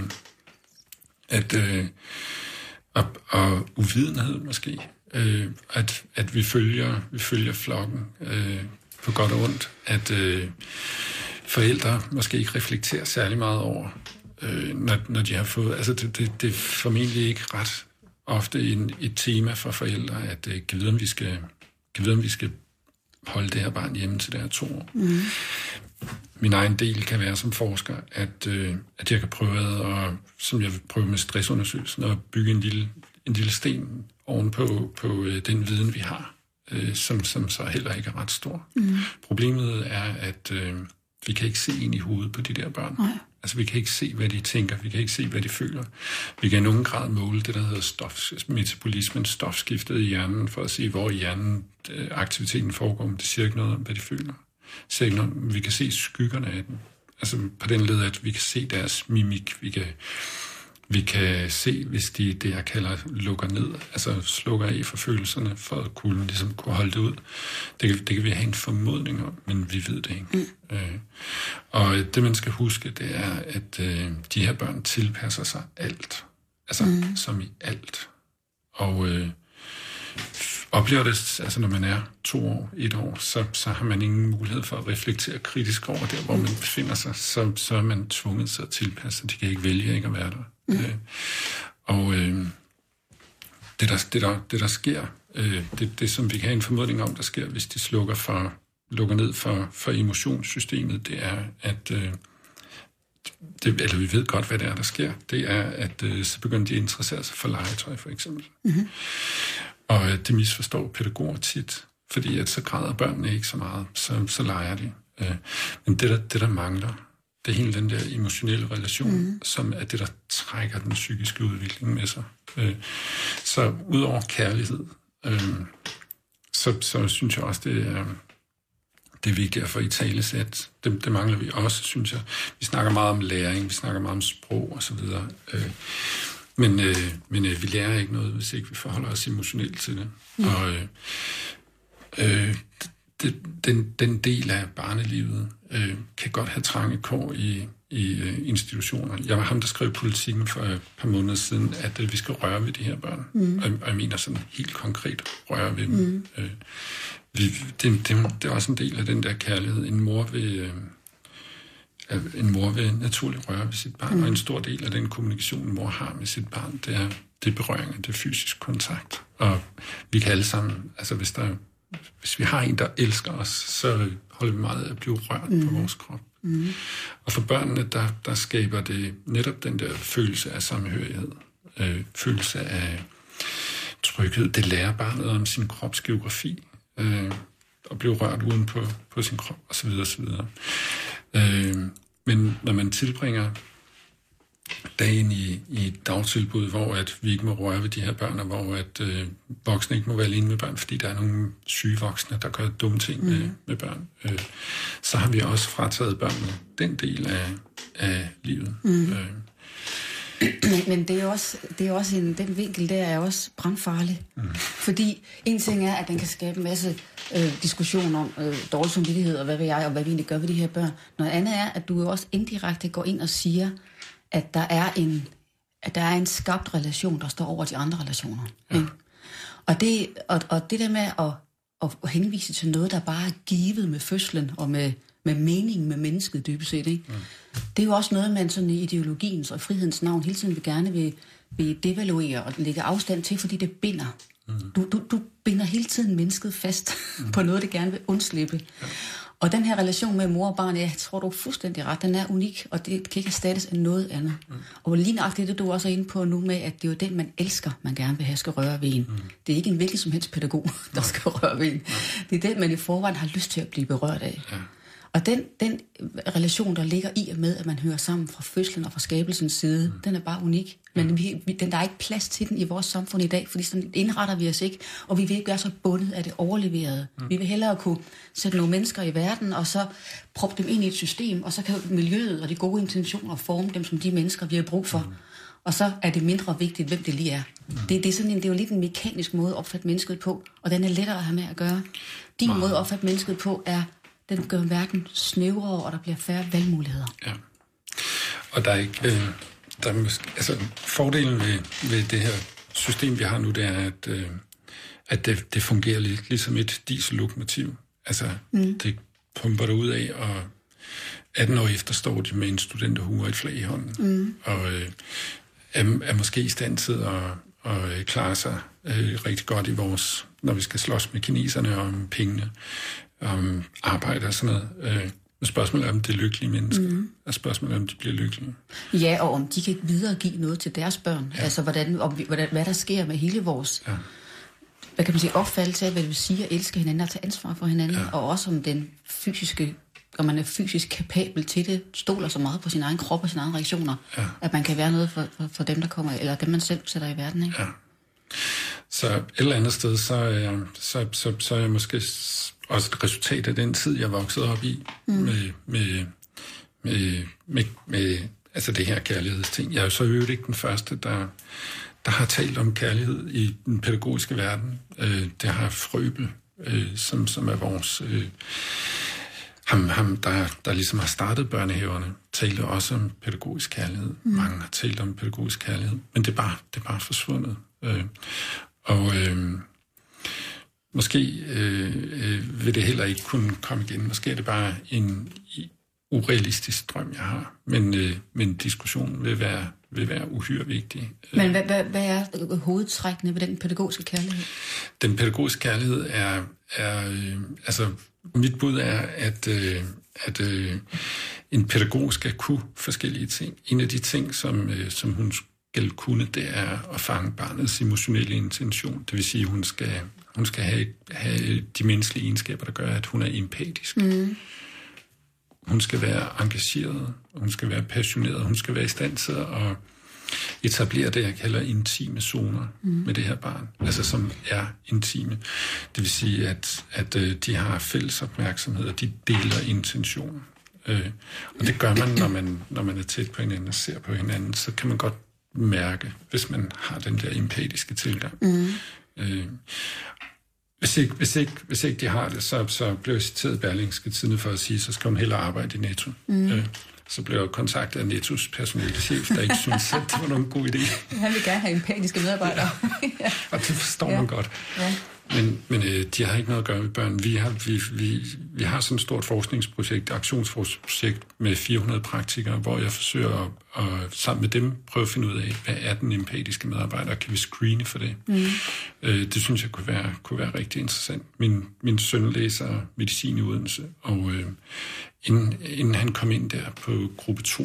at øh, og, og uvidenhed måske. Øh, at, at vi følger, vi følger flokken øh, på godt og ondt. At øh, forældre måske ikke reflekterer særlig meget over, øh, når, når de har fået... Altså det, det, det er formentlig ikke ret ofte en, et tema for forældre, at øh, kan vide, om vi skal, kan vide, om vi skal holde det her barn hjemme til det her to år. Mm. Min egen del kan være som forsker, at, øh, at jeg kan prøve, at, som jeg vil prøve med stressundersøgelsen, at bygge en lille, en lille sten ovenpå på, øh, den viden, vi har, øh, som, som så heller ikke er ret stor. Mm. Problemet er, at øh, vi kan ikke se ind i hovedet på de der børn. Nej. Altså, vi kan ikke se, hvad de tænker, vi kan ikke se, hvad de føler. Vi kan i nogen grad måle det, der hedder stof, metabolismen, stofskiftet i hjernen, for at se, hvor i hjernen øh, aktiviteten foregår, men det siger ikke noget om, hvad de føler. Det siger ikke noget om, vi kan se skyggerne af den. Altså, på den led, at vi kan se deres mimik, vi kan... Vi kan se, hvis de, det jeg kalder, lukker ned, altså slukker af for følelserne, for at kunne, ligesom, kunne holde det ud. Det kan, det kan vi have en formodning om, men vi ved det ikke. Mm. Øh, og det, man skal huske, det er, at øh, de her børn tilpasser sig alt. Altså, mm. som i alt. Og øh, oplever det, altså når man er to år, et år, så, så har man ingen mulighed for at reflektere kritisk over der, hvor man befinder sig. Så, så er man tvunget sig at tilpasse. De kan ikke vælge ikke at være der. Mm. Øh, og øh, det, der, det, der, det, der sker, øh, det, det, som vi kan have en formodning om, der sker, hvis de slukker, for, lukker ned for, for emotionssystemet, det er, at øh, det, eller vi ved godt, hvad det er, der sker, det er, at øh, så begynder de at interessere sig for legetøj, for eksempel. Mm-hmm. Og øh, det misforstår pædagoger tit, fordi at så græder børnene ikke så meget, så, så leger de. Øh, men det der, det, der mangler, det er hele den der emotionelle relation, mm. som er det, der trækker den psykiske udvikling med sig. Øh, så udover kærlighed, øh, så, så synes jeg også, det er, det er vigtigt at få i talesæt. Det, det mangler vi også, synes jeg. Vi snakker meget om læring, vi snakker meget om sprog og så videre. Øh, men øh, men øh, vi lærer ikke noget, hvis ikke vi forholder os emotionelt til det. Mm. Og øh, øh, det, den, den del af barnelivet øh, kan godt have trange kår i, i øh, institutioner. Jeg var ham, der skrev Politikken for et par måneder siden, at øh, vi skal røre ved de her børn. Mm. Og, og jeg mener sådan helt konkret røre ved dem. Mm. Øh, vi, det, det, det er også en del af den der kærlighed. En mor vil, øh, en mor vil naturligt røre ved sit barn, mm. og en stor del af den kommunikation, en mor har med sit barn, det er, det er berøring, det er fysisk kontakt. Og vi kan alle sammen, altså hvis der hvis vi har en, der elsker os, så holder vi meget af at blive rørt mm. på vores krop. Mm. Og for børnene, der, der skaber det netop den der følelse af samhørighed, øh, følelse af tryghed. Det lærer barnet om sin krops geografi, øh, at blive rørt uden på, på sin krop, osv. osv. Øh, men når man tilbringer dagen i, i et dagtilbud, hvor at vi ikke må røre ved de her børn, og hvor at øh, voksne ikke må være alene med børn, fordi der er nogle syge voksne, der gør dumme ting mm. med, med børn, øh, så har vi også frataget børnene den del af, af livet. Mm. Øh. Men, men det er også, det er også en, den vinkel, der er også brandfarlig. Mm. Fordi en ting er, at den kan skabe en masse øh, diskussion om øh, dårlig samvittighed, og hvad vil jeg, og hvad vi egentlig gør ved de her børn. Noget andet er, at du jo også indirekte går ind og siger, at der er en, at der er en skabt relation, der står over de andre relationer. Ja. Og, det, og, og det der med at, at henvise til noget, der bare er givet med fødslen, og med, med meningen med mennesket dybest set, ikke? Ja. Det er jo også noget, man sådan i ideologiens og frihedens navn hele tiden vil gerne vil, vil devaluere og lægge afstand til, fordi det binder. Mm. Du, du, du binder hele tiden mennesket fast mm. på noget, det gerne vil undslippe. Ja. Og den her relation med mor og barn, jeg tror, du er fuldstændig ret, den er unik, og det kan ikke erstattes af noget andet. Mm. Og lige nøjagtigt det, du også er inde på nu med, at det er jo den, man elsker, man gerne vil have, skal røre ved en. Mm. Det er ikke en hvilken som helst pædagog, der skal røre ved en. Det er den, man i forvejen har lyst til at blive berørt af. Ja. Og den, den relation, der ligger i og med, at man hører sammen fra fødslen og fra skabelsens side, mm. den er bare unik. Men vi, vi, den, der er ikke plads til den i vores samfund i dag, fordi sådan indretter vi os ikke, og vi vil ikke være så bundet af det overleverede. Mm. Vi vil hellere kunne sætte nogle mennesker i verden, og så proppe dem ind i et system, og så kan miljøet og de gode intentioner forme dem som de mennesker, vi har brug for. Mm. Og så er det mindre vigtigt, hvem det lige er. Mm. Det, det, er sådan en, det er jo lidt en mekanisk måde at opfatte mennesket på, og den er lettere at have med at gøre. Din mm. måde at opfatte mennesket på er, den gør verden snævrere, og der bliver færre valgmuligheder. Ja. Og der er ikke... Øh, der er måske, altså, fordelen ved, ved det her system, vi har nu, det er, at, øh, at det, det fungerer lidt ligesom et diesellokomotiv. Altså, mm. det pumper det ud af, og atten år efter står de med en studenterhue og et flag i hånden. Mm. Og øh, er, er måske i stand til at, at klare sig øh, rigtig godt i vores... Når vi skal slås med kineserne om pengene, om arbejde og sådan noget. Øh, spørgsmålet er, om det er lykkelige mennesker. Mm. Og spørgsmålet er, om de bliver lykkelige. Ja, og om de kan videregive noget til deres børn. Ja. Altså, hvordan, om, hvordan, hvad der sker med hele vores ja. hvad kan man sige, opfattelse af, hvad det vil sige at elske hinanden og tage ansvar for hinanden. Ja. Og også om den fysiske, om man er fysisk kapabel til det, stoler så meget på sin egen krop og sine egne reaktioner, ja. at man kan være noget for, for, for dem, der kommer, eller dem, man selv sætter i verden. Ikke? Ja. Så et eller andet sted, så er, så, så, så er jeg måske også et resultat af den tid, jeg voksede op i, mm. med, med, med, med, med altså det her kærlighedsting. Jeg er jo så øvrigt ikke den første, der, der har talt om kærlighed i den pædagogiske verden. Øh, det har Frøbel, øh, som, som er vores... Øh, ham, ham der, der ligesom har startet børnehaverne, talte også om pædagogisk kærlighed. Mm. Mange har talt om pædagogisk kærlighed, men det er bare, det er bare forsvundet. Øh, og... Øh, Måske øh, øh, vil det heller ikke kunne komme igen. Måske er det bare en urealistisk drøm, jeg har. Men, øh, men diskussionen vil være, vil være uhyre vigtig. Men hvad, hvad, hvad er hovedtrækkene ved den pædagogiske kærlighed? Den pædagogiske kærlighed er... er øh, altså, mit bud er, at, øh, at øh, en pædagog skal kunne forskellige ting. En af de ting, som, øh, som hun skal kunne, det er at fange barnets emotionelle intention. Det vil sige, at hun skal... Hun skal have, have de menneskelige egenskaber, der gør, at hun er empatisk. Mm. Hun skal være engageret, hun skal være passioneret, hun skal være i stand til at etablere det, jeg kalder intime zoner mm. med det her barn. Altså som er intime. Det vil sige, at, at de har fælles opmærksomhed, og de deler intentioner. Og det gør man, når man, når man er tæt på hinanden og ser på hinanden. Så kan man godt mærke, hvis man har den der empatiske tilgang. Mm. Øh, hvis, ikke, hvis, ikke, hvis ikke de har det, så, så bliver jeg citeret i Berlingske Tidende for at sige, så skal hun hellere arbejde i Netto. Mm. Øh, så blev jeg kontaktet af Nettos personalechef, der ikke synes, at det var nogen god idé. Han vil gerne have empatiske medarbejdere. Ja. Og det forstår ja. man godt. Ja. Men, men øh, de har ikke noget at gøre med børn. Vi har, vi, vi, vi har sådan et stort forskningsprojekt, aktionsprojekt med fire hundrede praktikere, hvor jeg forsøger at, at sammen med dem prøve at finde ud af, hvad er den empatiske medarbejder, kan vi screene for det? Mm. Øh, det synes jeg kunne være, kunne være rigtig interessant. Min, min søn læser medicin i Odense, og øh, inden, inden han kom ind der på gruppe to,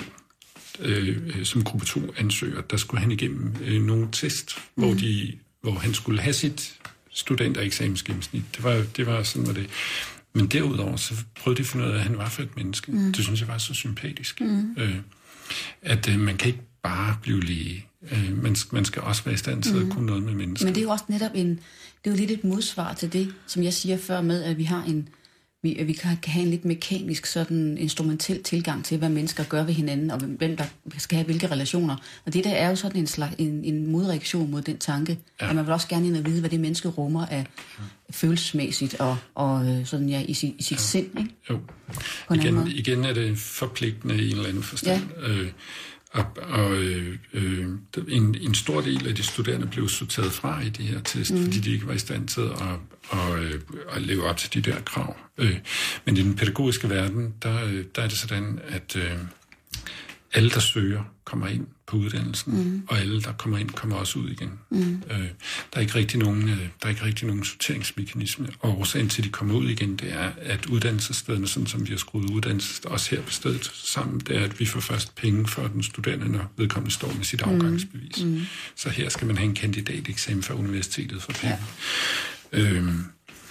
øh, som gruppe to ansøger, der skulle han igennem øh, nogle test, mm. hvor, de, hvor han skulle have sit studentereksamensgennemsnit. Det var, det var sådan, var det. Men derudover, så prøvede de at finde ud af, at han var for et menneske. Mm. Det synes jeg var så sympatisk. Mm. Øh, at øh, man kan ikke bare blive læge. Øh, man, man skal også være i stand til mm. at kunne noget med mennesker. Men det er jo også netop en, det er jo lidt et modsvar til det, som jeg siger før med, at vi har en, vi, at vi kan have en lidt mekanisk, sådan instrumentel tilgang til, hvad mennesker gør ved hinanden, og hvem der skal have hvilke relationer. Og det der er jo sådan en, slags, en, en modreaktion mod den tanke, ja. At man vil også gerne ind og vide, hvad det menneske rummer af ja. følelsesmæssigt og, og sådan, ja, i, sit, i sit ja. sind. Ikke? Jo. Igen, igen er det forpligtende i en eller anden forstand. Ja. Øh, Og, og øh, øh, en, en stor del af de studerende blev sorteret fra i de her test, mm. fordi de ikke var i stand til at, at, at, at leve op til de der krav. Øh, men i den pædagogiske verden, der, der er det sådan, at øh, alle, der søger, kommer ind på uddannelsen, mm. og alle, der kommer ind, kommer også ud igen. Mm. Øh, der er ikke rigtig nogen, der er ikke rigtig nogen sorteringsmekanisme, og årsagen til, at de kommer ud igen, det er, at uddannelsesstederne, sådan som vi har skruet uddannelsessteder også her på stedet sammen, det er, at vi får først penge for den studerende, når vedkommende står med sit afgangsbevis. Mm. Så her skal man have en kandidateksamen fra universitetet for penge. Ja. Øhm,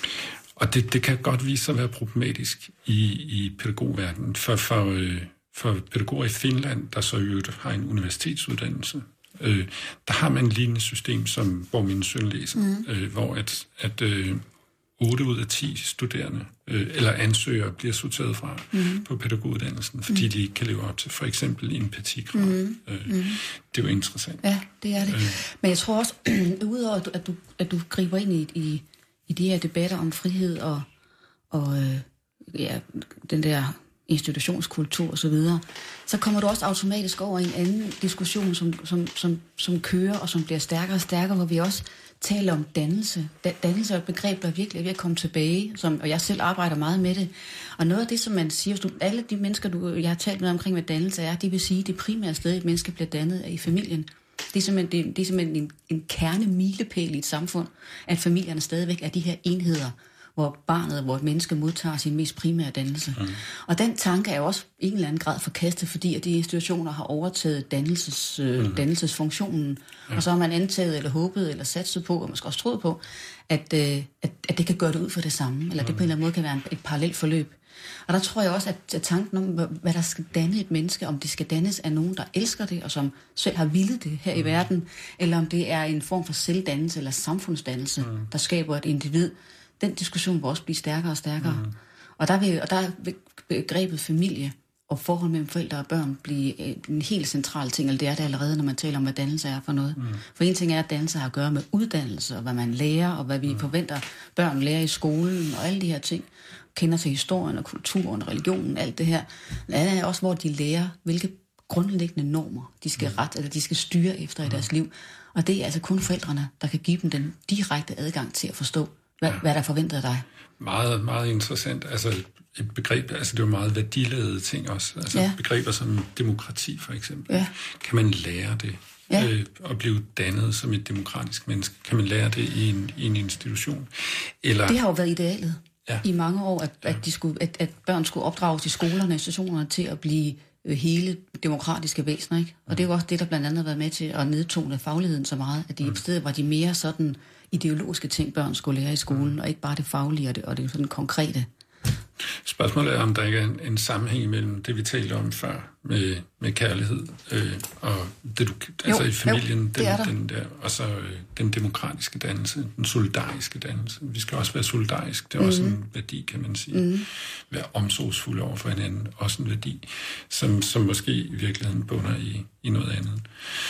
og det, det kan godt vise sig at være problematisk i, i pædagogverdenen, for, for øh, For pædagoger i Finland, der så jo har en universitetsuddannelse, øh, der har man et lignende system, som, hvor min søn læser, mm. øh, hvor at, at øh, otte ud af ti studerende øh, eller ansøgere bliver sorteret fra mm. på pædagoguddannelsen, fordi mm. de ikke kan leve op til for eksempel empatikrav. Mm. Øh, mm. Det er jo interessant. Ja, det er det. Øh. Men jeg tror også, udover at du, at du, at du griber ind i, i, i de her debatter om frihed og, og øh, ja, den der institutionskultur og så videre, så kommer du også automatisk over i en anden diskussion, som, som, som, som kører og som bliver stærkere og stærkere, hvor vi også taler om dannelse. Da, dannelse er et begreb, der virkelig er ved at komme tilbage, som, og jeg selv arbejder meget med det. Og noget af det, som man siger, du, alle de mennesker, du, jeg har talt med omkring, hvad dannelse er, de vil sige, at det primære sted, et menneske bliver dannet, er i familien. Det er simpelthen, det, det er simpelthen en, en kernemilepæl i et samfund, at familierne stadigvæk er de her enheder, hvor barnet, hvor et menneske modtager sin mest primære dannelse. Mm. Og den tanke er jo også i en eller anden grad forkastet, fordi at de institutioner har overtaget dannelses, øh, mm. dannelsesfunktionen, ja. Og så har man antaget eller håbet eller satset på, og måske også troet på, at, øh, at, at det kan gøre det ud for det samme, eller mm. det på en eller anden måde kan være en, et parallelt forløb. Og der tror jeg også, at, at tanken om, hvad der skal danne et menneske, om det skal dannes af nogen, der elsker det, og som selv har villet det her mm. i verden, eller om det er en form for selvdannelse eller samfundsdannelse, mm. der skaber et individ. Den diskussion vil også blive stærkere og stærkere. Mm. Og der vil, og der vil begrebet familie og forhold mellem forældre og børn blive en helt central ting, eller det er det allerede, når man taler om, hvad dannelse er for noget. Mm. For en ting er, at dannelse har at gøre med uddannelse, og hvad man lærer, og hvad vi mm. forventer, børn lærer i skolen, og alle de her ting. Kender til historien og kulturen og religionen, alt det her. Det er også, hvor de lærer, hvilke grundlæggende normer de skal ret, eller de skal styre efter i deres liv. Og det er altså kun forældrene, der kan give dem den direkte adgang til at forstå, Hvad, ja. hvad der forventer af dig? Meget, meget interessant. Altså et begreb, altså det er jo meget værdiladede ting også. Altså ja. Begreber som demokrati for eksempel. Ja. Kan man lære det? Ja. Øh, at blive dannet som et demokratisk menneske? Kan man lære det i en, i en institution? Eller... Det har jo været idealet ja. i mange år, at, at, de skulle, at, at børn skulle opdrages i skolerne og institutionerne til at blive hele demokratiske væsener, ikke? Og det er jo også det, der blandt andet har været med til at nedtone fagligheden så meget, at de mm. i stedet var de mere sådan ideologiske ting, børn skulle lære i skolen, og ikke bare det faglige og det, og det sådan konkrete. Spørgsmålet er, om der ikke er en, en sammenhæng mellem det, vi talte om før, med, med kærlighed, øh, og det, du, altså jo, i familien, jo, den, der. Den der, og så øh, den demokratiske dannelse, den solidariske dannelse. Vi skal også være solidarisk, det er mm. også en værdi, kan man sige. Mm. Være omsorgsfulde over for hinanden, også en værdi, som, som måske i virkeligheden bunder i, i noget andet.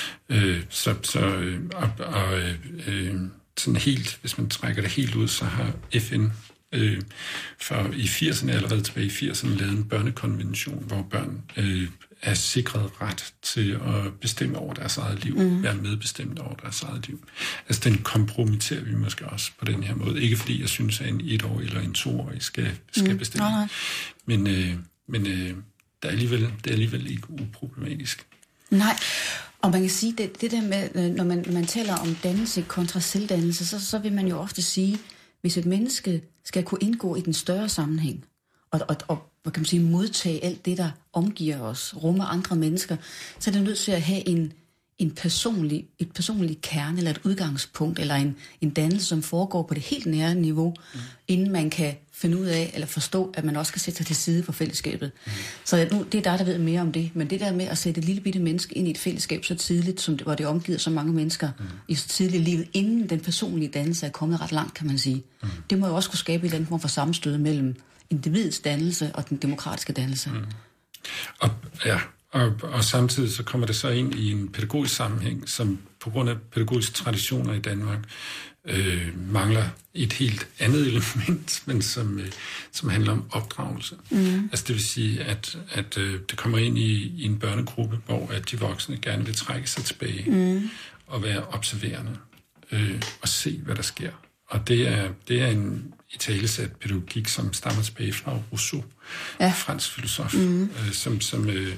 Øh, så, så øh, og, og, øh, sådan helt, hvis man trækker det helt ud, så har F N Øh, for i firserne, allerede tilbage i firserne, lavede en børnekonvention, hvor børn øh, er sikret ret til at bestemme over deres eget liv, mm. være medbestemt over deres eget liv. Altså den kompromitterer vi måske også på den her måde. Ikke fordi jeg synes, at en etårig eller en toårig skal, skal bestemme. Mm. Nej, nej. Men, øh, men øh, det, er alligevel, det er alligevel ikke uproblematisk. Nej, og man kan sige, det, det der med, når man, når man taler om dannelse kontra selvdannelse, så, så vil man jo ofte sige, hvis et menneske skal kunne indgå i den større sammenhæng, og, og, og hvad kan man sige, modtage alt det, der omgiver os, rummer andre mennesker, så er det nødt til at have en, en personlig, et personligt kerne, eller et udgangspunkt, eller en, en dannelse, som foregår på det helt nære niveau, mm. inden man kan finde ud af, eller forstå, at man også skal sætte sig til side for fællesskabet. Mm. Så nu, det er dig, der ved mere om det, men det der med at sætte et lille bitte menneske ind i et fællesskab så tidligt, som det, hvor det omgiver så mange mennesker mm. i så tidligt livet, inden den personlige dannelse er kommet ret langt, kan man sige. Mm. Det må jo også kunne skabe et eller andet form for sammenstød mellem individets dannelse og den demokratiske dannelse. Mm. Og, ja, og, og samtidig så kommer det så ind i en pædagogisk sammenhæng, som på grund af pædagogiske traditioner i Danmark øh, mangler et helt andet element, men som, øh, som handler om opdragelse. Mm. Altså det vil sige, at, at øh, det kommer ind i, i en børnegruppe, hvor at de voksne gerne vil trække sig tilbage mm. og være observerende øh, og se, hvad der sker. Og det er, det er en italesat pædagogik, som stammer tilbage fra Rousseau, ja. fransk filosof, mm. øh, som, som øh,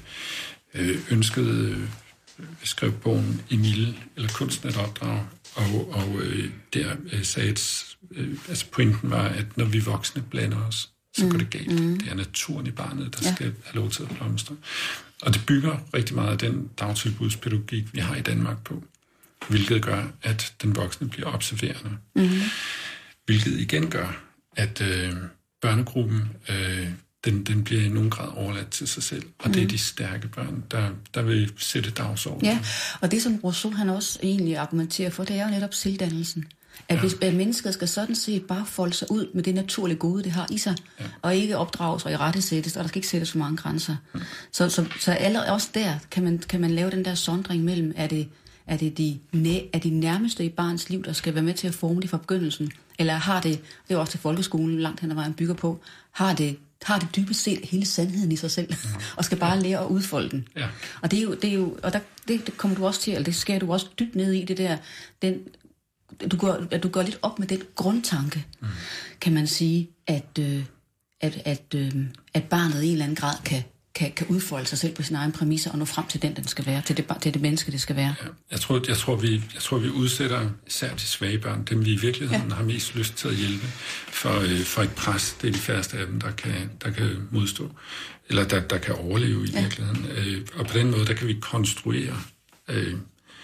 ønskede, øh, skrev bogen Emile, eller Kunsten at opdrage, og, og øh, der øh, sagde, at øh, altså pointen var, at når vi voksne blander os, så mm. går det galt. Mm. Det er naturen i barnet, der ja. skal have lov til at blomstre. Og det bygger rigtig meget af den dagtilbudspædagogik, vi har i Danmark på, hvilket gør, at den voksne bliver observerende. Mm-hmm. Hvilket igen gør, at øh, børnegruppen, øh, den, den bliver i nogen grad overladt til sig selv. Og mm. det er de stærke børn, der, der vil sætte dagsordenen. Ja, og det som Rousseau han også egentlig argumenterer for, det er jo netop selvdannelsen. At, ja. hvis, at mennesket skal sådan set bare folde sig ud med det naturlige gode, det har i sig, ja. og ikke opdrages og i rette sættes, og der skal ikke sættes for mange grænser. Mm. Så, så, så allerede også der kan man, kan man lave den der sondring mellem, er det Er det, de, er de nærmeste i barns liv, der skal være med til at forme det fra begyndelsen? Eller har det, det er også til folkeskolen langt hen ad vejen bygger på, har det, har det dybest set hele sandheden i sig selv, mm. og skal bare lære at udfolde den? Ja. Og det er jo, det er jo, og der, det, det kommer du også til, eller det skal du også dybt ned i, det der, den, du går, at du går lidt op med den grundtanke, mm. kan man sige, at, øh, at, at, øh, at barnet i en eller anden grad kan, Kan, kan udfolde sig selv på sine egne præmisser og nå frem til den, den skal være, til det, til det menneske, det skal være. Ja, jeg, tror, jeg, tror, vi, jeg tror, vi udsætter især de svage børn, dem vi i virkeligheden ja. har mest lyst til at hjælpe, for, øh, for et pres. Det er de færreste af dem, der kan, der kan modstå, eller der, der kan overleve i ja. virkeligheden. Øh, og på den måde, der kan vi konstruere øh,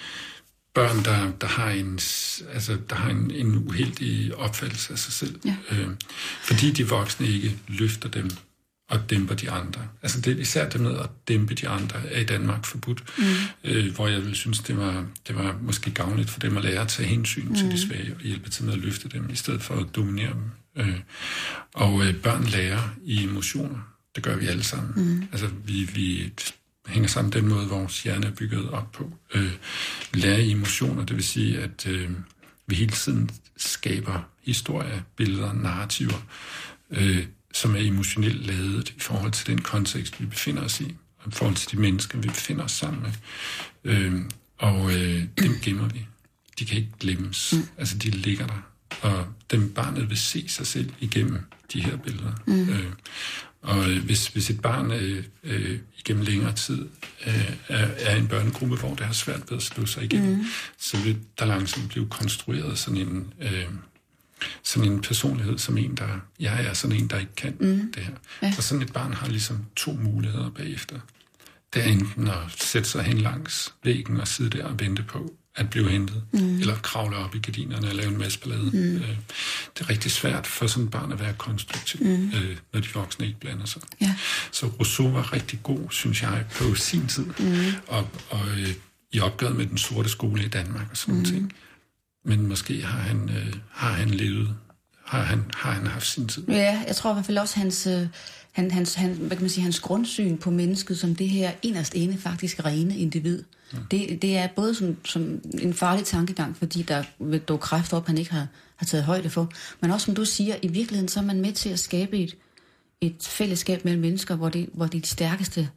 børn, der, der har, en, altså, der har en, en uheldig opfattelse af sig selv. Ja. Øh, fordi de voksne ikke løfter dem og dæmper de andre. Altså det er især det med at dæmpe de andre er i Danmark forbudt, mm. øh, hvor jeg ville synes, det var, det var måske gavnligt for dem at lære at tage hensyn mm. til de svage og hjælpe til med at løfte dem, i stedet for at dominere dem. Øh, og øh, børn lærer i emotioner. Det gør vi alle sammen. Mm. Altså vi, vi hænger sammen den måde, vores hjerne er bygget op på. Øh, vi lærer i emotioner, det vil sige, at øh, vi hele tiden skaber historier, billeder, narrativer, øh, som er emotionelt ladet i forhold til den kontekst, vi befinder os i, og i forhold til de mennesker, vi befinder os sammen med. Øh, og øh, dem gemmer vi. De kan ikke glemmes. Mm. Altså, de ligger der. Og dem barnet vil se sig selv igennem de her billeder. Mm. Øh, og øh, hvis, hvis et barn øh, øh, igennem længere tid øh, er, er en børnegruppe, hvor det har svært ved at slå sig igennem, mm. så vil der langsomt blive konstrueret sådan en... Øh, sådan en personlighed som en, der... Jeg er sådan en, der ikke kan mm. det her. Ja. Og sådan et barn har ligesom to muligheder bagefter. Det er enten at sætte sig hen langs væggen og sidde der og vente på at blive hentet, mm. eller kravle op i gardinerne og lave en masse ballade. Mm. Øh, det er rigtig svært for sådan et barn at være konstruktiv, mm. øh, når de voksne ikke blander sig. Ja. Så Rousseau var rigtig god, synes jeg, på sin tid, mm. og, og øh, i opgøret med den sorte skole i Danmark og sådan mm. nogle ting. Men måske har han, øh, har han levet, har han, har han haft sin tid. Ja, jeg tror i hvert fald også hans, øh, han, hans, han, hvad kan man sige, hans grundsyn på mennesket som det her inderst ene faktisk rene individ. Ja. Det, det er både som, som en farlig tankegang, fordi der vil dog kræfter op, han ikke har, har taget højde for. Men også som du siger, i virkeligheden så er man med til at skabe et, et fællesskab mellem mennesker, hvor det, hvor det er de stærkeste,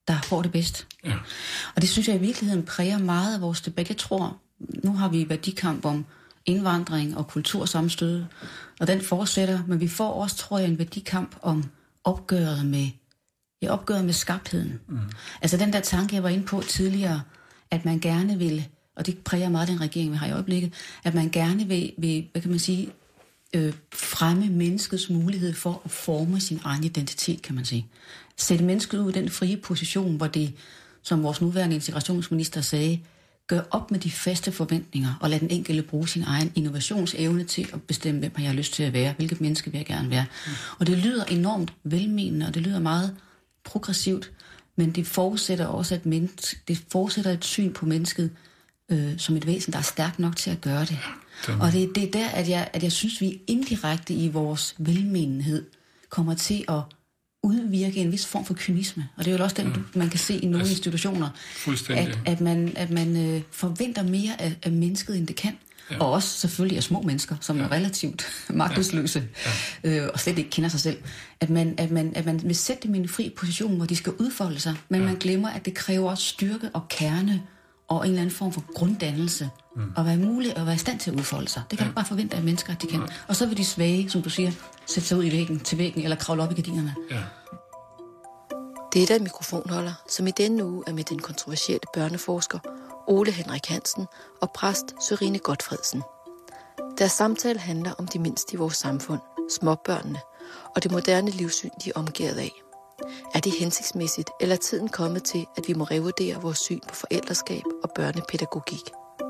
der får det bedst. Ja. Og det synes jeg i virkeligheden præger meget af vores debat. Jeg tror, nu har vi værdikamp om indvandring og kultursammenstød, og den fortsætter, men vi får også, tror jeg, en værdikamp om opgøret med, ja, opgøret med skabtheden. Mm. Altså den der tanke, jeg var inde på tidligere, at man gerne vil, og det præger meget den regering, vi har i øjeblikket, at man gerne vil, vil hvad kan man sige, øh, fremme menneskets mulighed for at forme sin egen identitet, kan man sige. Sætte mennesket ud i den frie position, hvor det, som vores nuværende integrationsminister sagde, gør op med de faste forventninger og lad den enkelte bruge sin egen innovationsevne til at bestemme, hvem har jeg lyst til at være, hvilket menneske vil jeg gerne være. Mm. Og det lyder enormt velmenende, og det lyder meget progressivt, men det forudsætter også et, menneske, det forudsætter et syn på mennesket øh, som et væsen, der er stærkt nok til at gøre det. Den. Og det, det er der, at jeg, at jeg synes, vi indirekte i vores velmenenhed kommer til at udvirke en vis form for kynisme. Og det er jo også den, mm. man kan se i nogle altså, institutioner, at, at man, at man øh, forventer mere af, af mennesket, end det kan. Ja. Og også selvfølgelig af små mennesker, som ja. er relativt magtesløse, ja. Ja. Øh, og slet ikke kender sig selv. At man, at, man, at man vil sætte dem i en fri position, hvor de skal udfolde sig, men ja. man glemmer, at det kræver styrke og kerne, og en eller anden form for grunddannelse, mm. at være mulig at være i stand til at udfolde sig. Det kan ja. du bare forvente af mennesker, at de kan. Ja. Og så vil de svage, som du siger, sætte sig ud i væggen, til væggen, eller kravle op i gardinerne. Ja. Det er der mikrofonholder, som i denne uge er med den kontroversielle børneforsker Ole Henrik Hansen og præst Sørine Gotfredsen. Deres samtale handler om de mindste i vores samfund, småbørnene, og det moderne livssyn, de er omgivet af. Er det hensigtsmæssigt, eller er tiden kommet til, at vi må revurdere vores syn på forældreskab og børnepædagogik?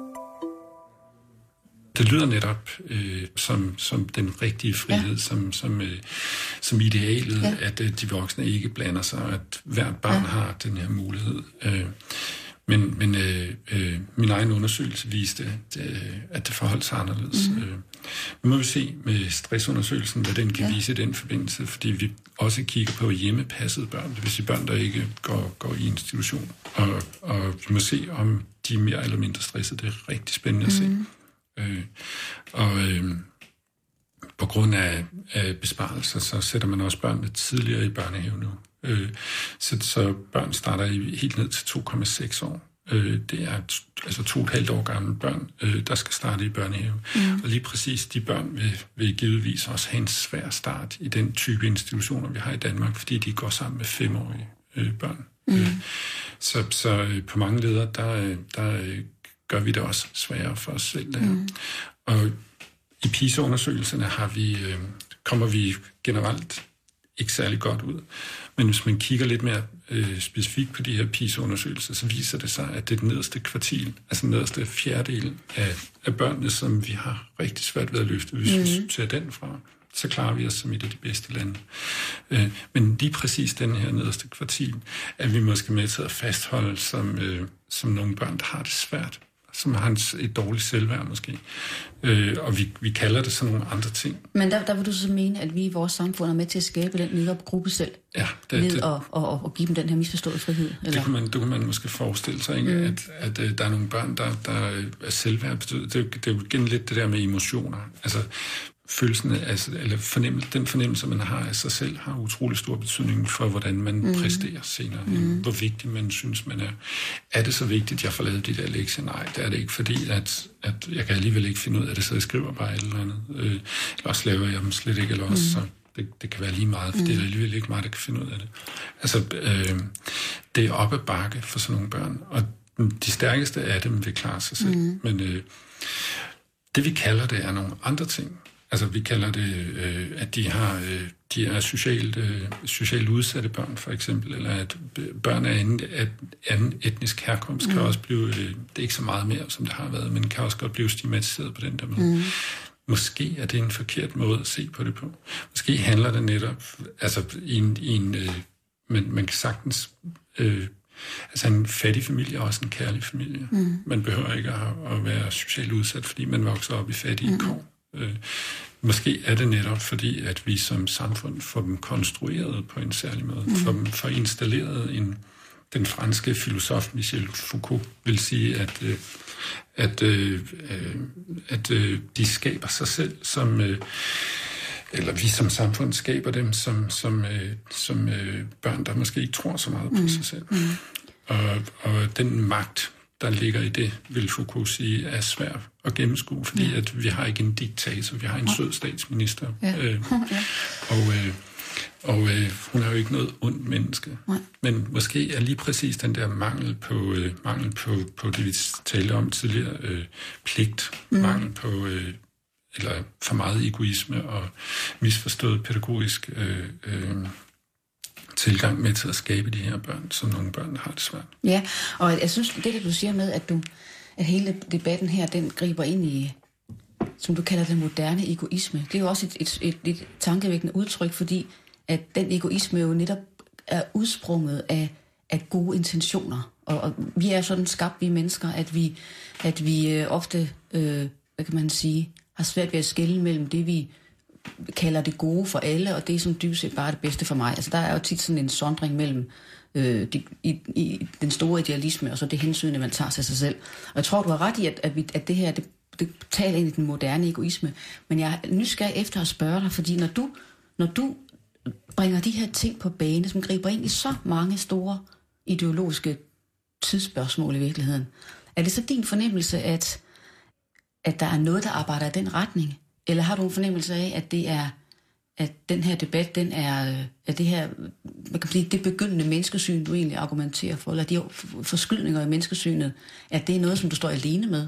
Det lyder netop øh, som, som den rigtige frihed, ja. som, som, øh, som idealet, ja. at øh, de voksne ikke blander sig, og at hvert barn ja. har den her mulighed. Øh, men men øh, øh, min egen undersøgelse viste, at, øh, at det forholdt sig anderledes. Mm-hmm. Øh, nu må vi se med stressundersøgelsen, hvad den kan ja. vise i den forbindelse, fordi vi også kigger på hjemmepassede børn, det vil sige børn, der ikke går, går i institution. Og, og vi må se, om de er mere eller mindre stressede. Det er rigtig spændende mm-hmm. at se. Øh, og øh, på grund af, af besparelser, så sætter man også børnene tidligere i børnehave nu. Øh, så, så børn starter i, helt ned til to komma seks år. Øh, det er t- altså to og et halvt år gamle børn, øh, der skal starte i børnehave. Mm. Og lige præcis de børn vil, vil givetvis også have en svær start i den type institutioner, vi har i Danmark, fordi de går sammen med femårige øh, børn. Mm. Øh, så så øh, på mange leder, der, der øh, gør vi det også sværere for os selv. Der. Mm. Og i PISA-undersøgelserne har vi, øh, kommer vi generelt ikke særlig godt ud. Men hvis man kigger lidt mere øh, specifikt på de her PISA-undersøgelser, så viser det sig, at det er den nederste kvartil, altså den nederste fjerdedel af, af børnene, som vi har rigtig svært ved at løfte. Hvis mm. vi ser den fra, så klarer vi os som et af de bedste lande. Øh, men lige præcis den her nederste kvartil, er vi måske med til at fastholde som, øh, som nogle børn, der har det svært, som har et dårligt selvværd måske. Øh, og vi, vi kalder det sådan nogle andre ting. Men der, der vil du så mene, at vi i vores samfund er med til at skabe den netop gruppe selv? Ja. Det, ved det, og, og, og give dem den her misforståede frihed? Eller? Det, kunne man, det kunne man måske forestille sig, ikke? Mm. At, at, at der er nogle børn, der, der er selvværd. Det, det er jo igen lidt det der med emotioner. Altså følelsen af, eller fornemmelse, den fornemmelse, man har af sig selv, har utrolig stor betydning for, hvordan man mm. præsterer senere. Mm. Hvor vigtig man synes, man er. Er det så vigtigt, at jeg får lavet de der lektier? Nej, det er det ikke, fordi at, at jeg kan alligevel ikke finde ud af det, så jeg skriver bare et eller andet. Øh, eller også laver jeg dem slet ikke, eller også mm. så det, det kan være lige meget, for mm. det er alligevel ikke meget, der kan finde ud af det. Altså, øh, det er op ad bakke for sådan nogle børn, og de stærkeste af dem vil klare sig selv. Mm. Men øh, det, vi kalder det, er nogle andre ting. Altså, vi kalder det, øh, at de har, øh, de er socialt, øh, socialt udsatte børn, for eksempel, eller at børn af anden, at anden etnisk herkomst mm. kan også blive, øh, det er ikke så meget mere, som det har været, men kan også godt blive stigmatiseret på den der måde. Mm. Måske er det en forkert måde at se på det på. Måske handler det netop, altså i en, i en øh, man, man kan sagtens, øh, altså en fattig familie er også en kærlig familie. Mm. Man behøver ikke at, at være socialt udsat, fordi man vokser op i fattige mm. kår. Øh, måske er det netop fordi, at vi som samfund får dem konstrueret på en særlig måde, mm. får dem får installeret en, den franske filosof Michel Foucault vil sige, at, øh, at, øh, at øh, de skaber sig selv som, øh, eller vi som samfund skaber dem som, som, øh, som øh, børn, der måske ikke tror så meget på mm. sig selv. Mm. Og, og den magt, der ligger i det, vil Foucault sige, er svært at gennemskue, fordi ja. at vi har ikke en diktator, vi har en sød statsminister. Ja. Øh, ja. Og, øh, og øh, hun er jo ikke noget ondt menneske. Nej. Men måske er lige præcis den der mangel på, øh, mangel på, på det, vi talte om tidligere, øh, pligt, mm. mangel på, øh, eller for meget egoisme og misforstået pædagogisk øh, øh, tilgang med til at skabe de her børn, som nogle børn har det svært. Ja, og jeg synes, det der du siger med, at, du, at hele debatten her, den griber ind i, som du kalder det, moderne egoisme. Det er jo også et, et, et, et tankevækkende udtryk, fordi at den egoisme jo netop er udsprunget af, af gode intentioner. Og, og vi er sådan skabt, vi mennesker, at vi, at vi øh, ofte, øh, hvad kan man sige, har svært ved at skelne mellem det, vi kalder det gode for alle, og det, som dybest set bare er det bedste for mig. Altså, der er jo tit sådan en sondring mellem øh, de, i, i den store idealisme, og så det hensyn, man tager til sig selv. Og jeg tror, du har ret i, at, at, vi, at det her, det, det taler ind i den moderne egoisme. Men jeg er nysgerrig efter at spørge dig, fordi når du, når du bringer de her ting på bane, som griber ind i så mange store ideologiske tidsspørgsmål i virkeligheden, er det så din fornemmelse, at, at der er noget, der arbejder i den retning? Eller har du en fornemmelse af, at det er, at den her debat, den er, at det her, man kan sige, det begyndende menneskesyn, du egentlig argumenterer for, eller de forskydninger i menneskesynet, at det er noget, som du står alene med?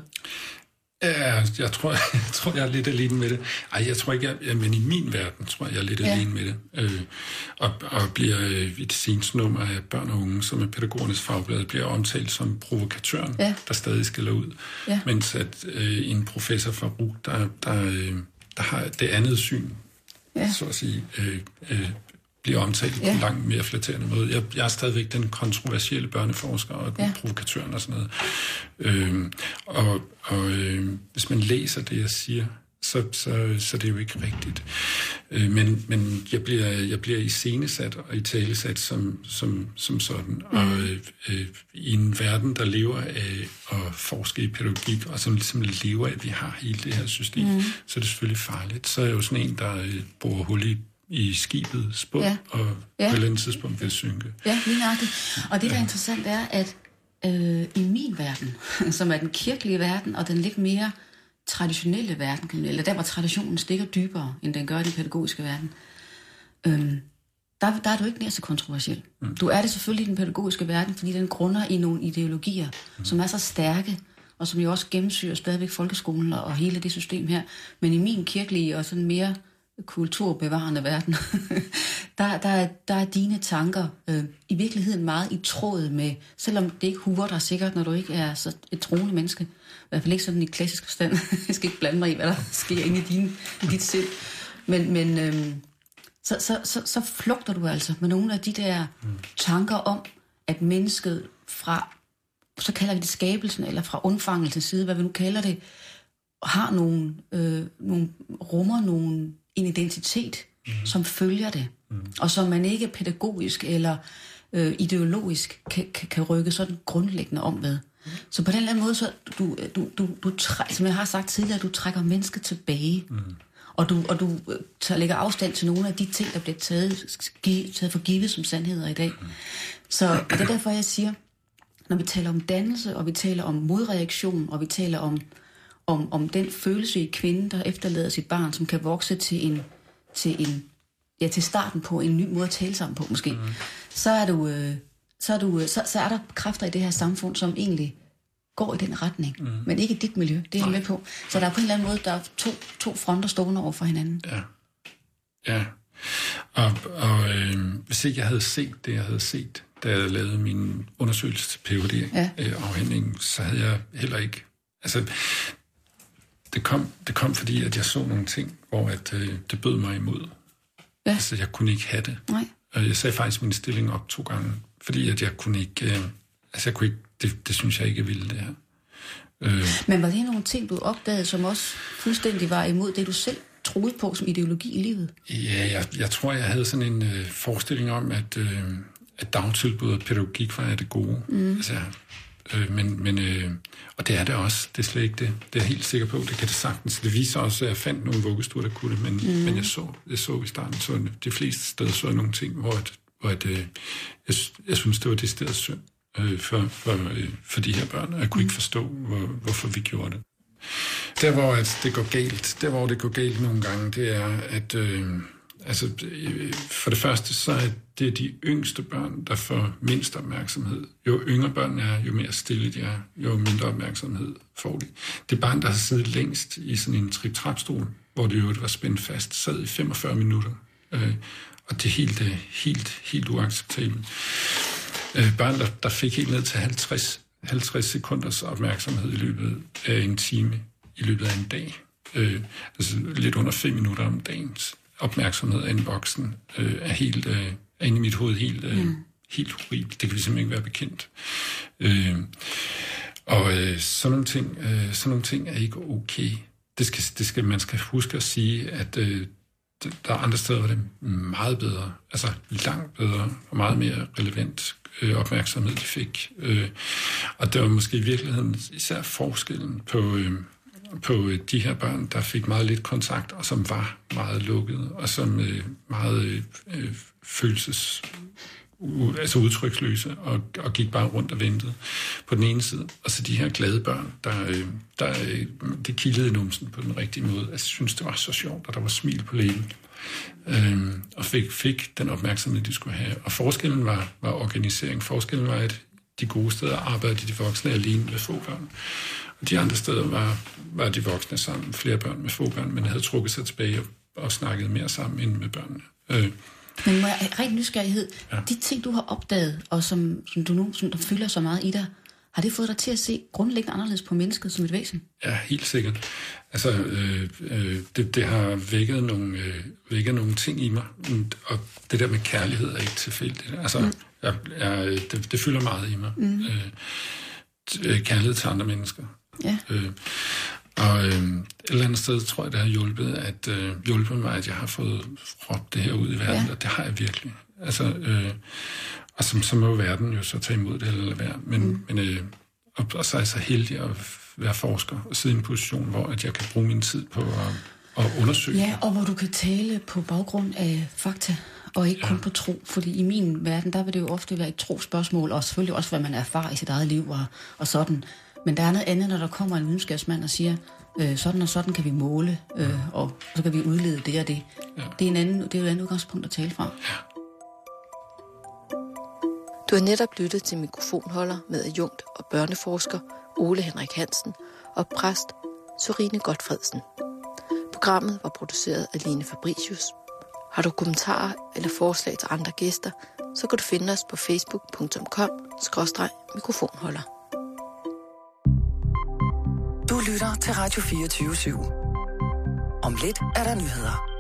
Ja, jeg tror, jeg tror, jeg er lidt alene med det. Ej, jeg tror ikke, jeg, ja, men i min verden tror jeg, jeg er lidt ja. alene med det. Øh, og, og bliver øh, i det seneste nummer af Børn og Unge, som er pædagogernes fagblad, bliver omtalt som provokatøren, ja. der stadig skiller ud. Ja. Mens at øh, en professor fra R U C, der, der, øh, der har det andet syn, ja. så at sige, øh, øh, bliver omtalt ja. på en langt mere flatterende måde. Jeg, jeg er stadigvæk den kontroversielle børneforsker og ja. provokatøren og sådan noget. Øhm, og og øh, hvis man læser det, jeg siger, så, så, så det er jo ikke rigtigt. Øh, men men jeg, bliver, jeg bliver iscenesat og italesat som, som, som sådan. Mm. Og øh, øh, i en verden, der lever af at forske i pædagogik, og som ligesom lever af, at vi har hele det her system, mm. så er det selvfølgelig farligt. Så er jeg jo sådan en, der øh, bor hul i i skibet spund, ja. og på ja. et eller andet tidspunkt vil synke. Ja, lige nøjagtigt. Og det, der er interessant, er, at øh, i min verden, som er den kirkelige verden, og den lidt mere traditionelle verden, eller der, hvor traditionen stikker dybere, end den gør i den pædagogiske verden, øh, der, der er du ikke nær så kontroversiel. Mm. Du er det selvfølgelig i den pædagogiske verden, fordi den grunder i nogle ideologier, mm. som er så stærke, og som jo også gennemsyrer stadigvæk folkeskolen og hele det system her. Men i min kirkelige og sådan mere kulturbevarende verden, der, der, der er dine tanker øh, i virkeligheden meget i tråd med, selvom det ikke huer dig sikkert, når du ikke er så et troende menneske, i hvert fald ikke sådan i klassisk forstand. Jeg skal ikke blande mig i, hvad der sker inde i, din, i dit sind. Men, men øh, så, så, så, så flugter du altså med nogle af de der tanker om, at mennesket fra, så kalder vi det skabelsen, eller fra undfangelsens side, hvad vi nu kalder det, har nogle, øh, nogle rummer nogle en identitet, mm. som følger det, mm. og som man ikke pædagogisk eller øh, ideologisk kan, kan, kan rykke sådan grundlæggende om ved. Mm. Så på den eller anden måde, så du, du, du, du træ, som jeg har sagt tidligere, du trækker mennesket tilbage, mm. og du, og du tager, lægger afstand til nogle af de ting, der bliver taget, taget for givet som sandheder i dag. Mm. Så det er derfor, jeg siger, når vi taler om dannelse, og vi taler om modreaktion, og vi taler om Om, om den følelse i kvinden, der efterlader sit barn, som kan vokse til en, til en, ja, til starten på en ny måde at tale sammen på, måske. Mm. Så er du, øh, så er du, så, så er der kræfter i det her samfund, som egentlig går i den retning, mm. men ikke i dit miljø. Det er jeg med på. Så der er på en eller anden måde, der er to, to fronter stående over for hinanden. Ja, ja. Og, og øh, hvis ikke jeg havde set det, jeg havde set, da jeg lavede min undersøgelse til P H D-afhandling, ja. så havde jeg heller ikke, altså Det kom, det kom fordi, at jeg så nogle ting, hvor at, øh, det bød mig imod. Ja. Altså, jeg kunne ikke have det. Nej. Og jeg sagde faktisk min stilling op to gange, fordi at jeg kunne ikke, øh, altså jeg kunne ikke, det, det synes jeg ikke, jeg ville det her. Øh. Men var det nogle ting, du opdagede, som også fuldstændig var imod det, du selv troede på som ideologi i livet? Ja, jeg, jeg tror, jeg havde sådan en øh, forestilling om, at, øh, at dagtilbud og pædagogik var det gode. Mm. Altså, Øh, men, men, øh, og det er det også. Det er slet ikke det. Det er jeg helt sikker på. Det kan det sagtens. Det viser også, at jeg fandt nogle vuggestuer, der kunne det. Men, mm. men jeg så, jeg så i starten, så de fleste steder så jeg nogle ting, hvor, et, hvor et, øh, jeg, jeg synes, det var det stedet synd øh, for, for, øh, for de her børn. Og jeg kunne mm. ikke forstå, hvor, hvorfor vi gjorde det. Der, hvor at det går galt, der, hvor det går galt nogle gange, det er, at øh, altså, for det første, så er det de yngste børn, der får mindst opmærksomhed. Jo yngre børn er, jo mere stille de er, jo mindre opmærksomhed får de. Det barn, der har siddet længst i sådan en trip-trap-stol, hvor det jo var spændt fast, sad i femogfyrre minutter. Øh, og det er helt, helt, helt uacceptabelt. Øh, børn, der, der fik helt ned til halvtreds, halvtreds sekunders opmærksomhed i løbet af en time, i løbet af en dag. Øh, altså lidt under fem minutter om dagens opmærksomhed af en voksen øh, er helt øh, er inde i mit hoved helt, øh, mm. helt horribelt. Det kan vi simpelthen ikke være bekendt. Øh, og øh, sådan, nogle ting, øh, sådan nogle ting er ikke okay. Det skal, det skal, man skal huske at sige, at øh, der er andre steder, hvor det er meget bedre, altså langt bedre og meget mere relevant øh, opmærksomhed, de fik. Øh, og det var måske i virkeligheden især forskellen på... Øh, på de her børn, der fik meget lidt kontakt, og som var meget lukkede, og som øh, meget øh, følelses, u, altså udtryksløse, og, og gik bare rundt og ventede på den ene side. Og så de her glade børn, der, øh, der øh, det kildede i numsen på den rigtige måde. Altså, jeg synes, det var så sjovt, og der var smil på læben. Øh, og fik, fik den opmærksomhed, de skulle have. Og forskellen var, var organisering. Forskellen var, at de gode steder arbejdede de voksne alene med få børn. De andre steder var, var de voksne sammen, flere børn med få børn, men havde trukket sig tilbage og, og snakket mere sammen end med børnene. Øh. Men må jeg rent nysgerrighed, ja. De ting, du har opdaget, og som, som du nu som der fylder så meget i dig, har det fået dig til at se grundlæggende anderledes på mennesket som et væsen? Ja, helt sikkert. Altså, øh, øh, det, det har vækket nogle, øh, vækket nogle ting i mig, og det der med kærlighed er ikke tilfældigt. Altså, mm. jeg, jeg, det, det fylder meget i mig. Mm. Øh, kærlighed til andre mennesker. Ja. Øh, og øh, et eller andet sted tror jeg, det har hjulpet, at øh, hjulpet mig, at jeg har fået råbt det her ud i verden, ja. Og det har jeg virkelig. Altså, øh, og så, så må verden jo så tage imod det eller være. Men, mm. men øh, og, og så er jeg så heldig at være forsker og sidde i en position, hvor at jeg kan bruge min tid på at, at undersøge. Ja, og hvor du kan tale på baggrund af fakta, og ikke ja. kun på tro. Fordi i min verden, der vil det jo ofte være et trospørgsmål, og selvfølgelig også, hvad man erfarer i sit eget liv og, og sådan. Men der er noget andet, når der kommer en videnskabsmand og siger, øh, sådan og sådan kan vi måle, øh, og så kan vi udlede det og det. Ja. Det, er en anden, det er jo et andet udgangspunkt at tale fra. Ja. Du har netop lyttet til Mikrofonholder med adjunkt og børneforsker Ole Henrik Hansen og præst Sørine Gotfredsen. Programmet var produceret af Line Fabricius. Har du kommentarer eller forslag til andre gæster, så kan du finde os på facebook punktum com skråstreg mikrofonholder. Du lytter til Radio fireogtyve syv. Om lidt er der nyheder.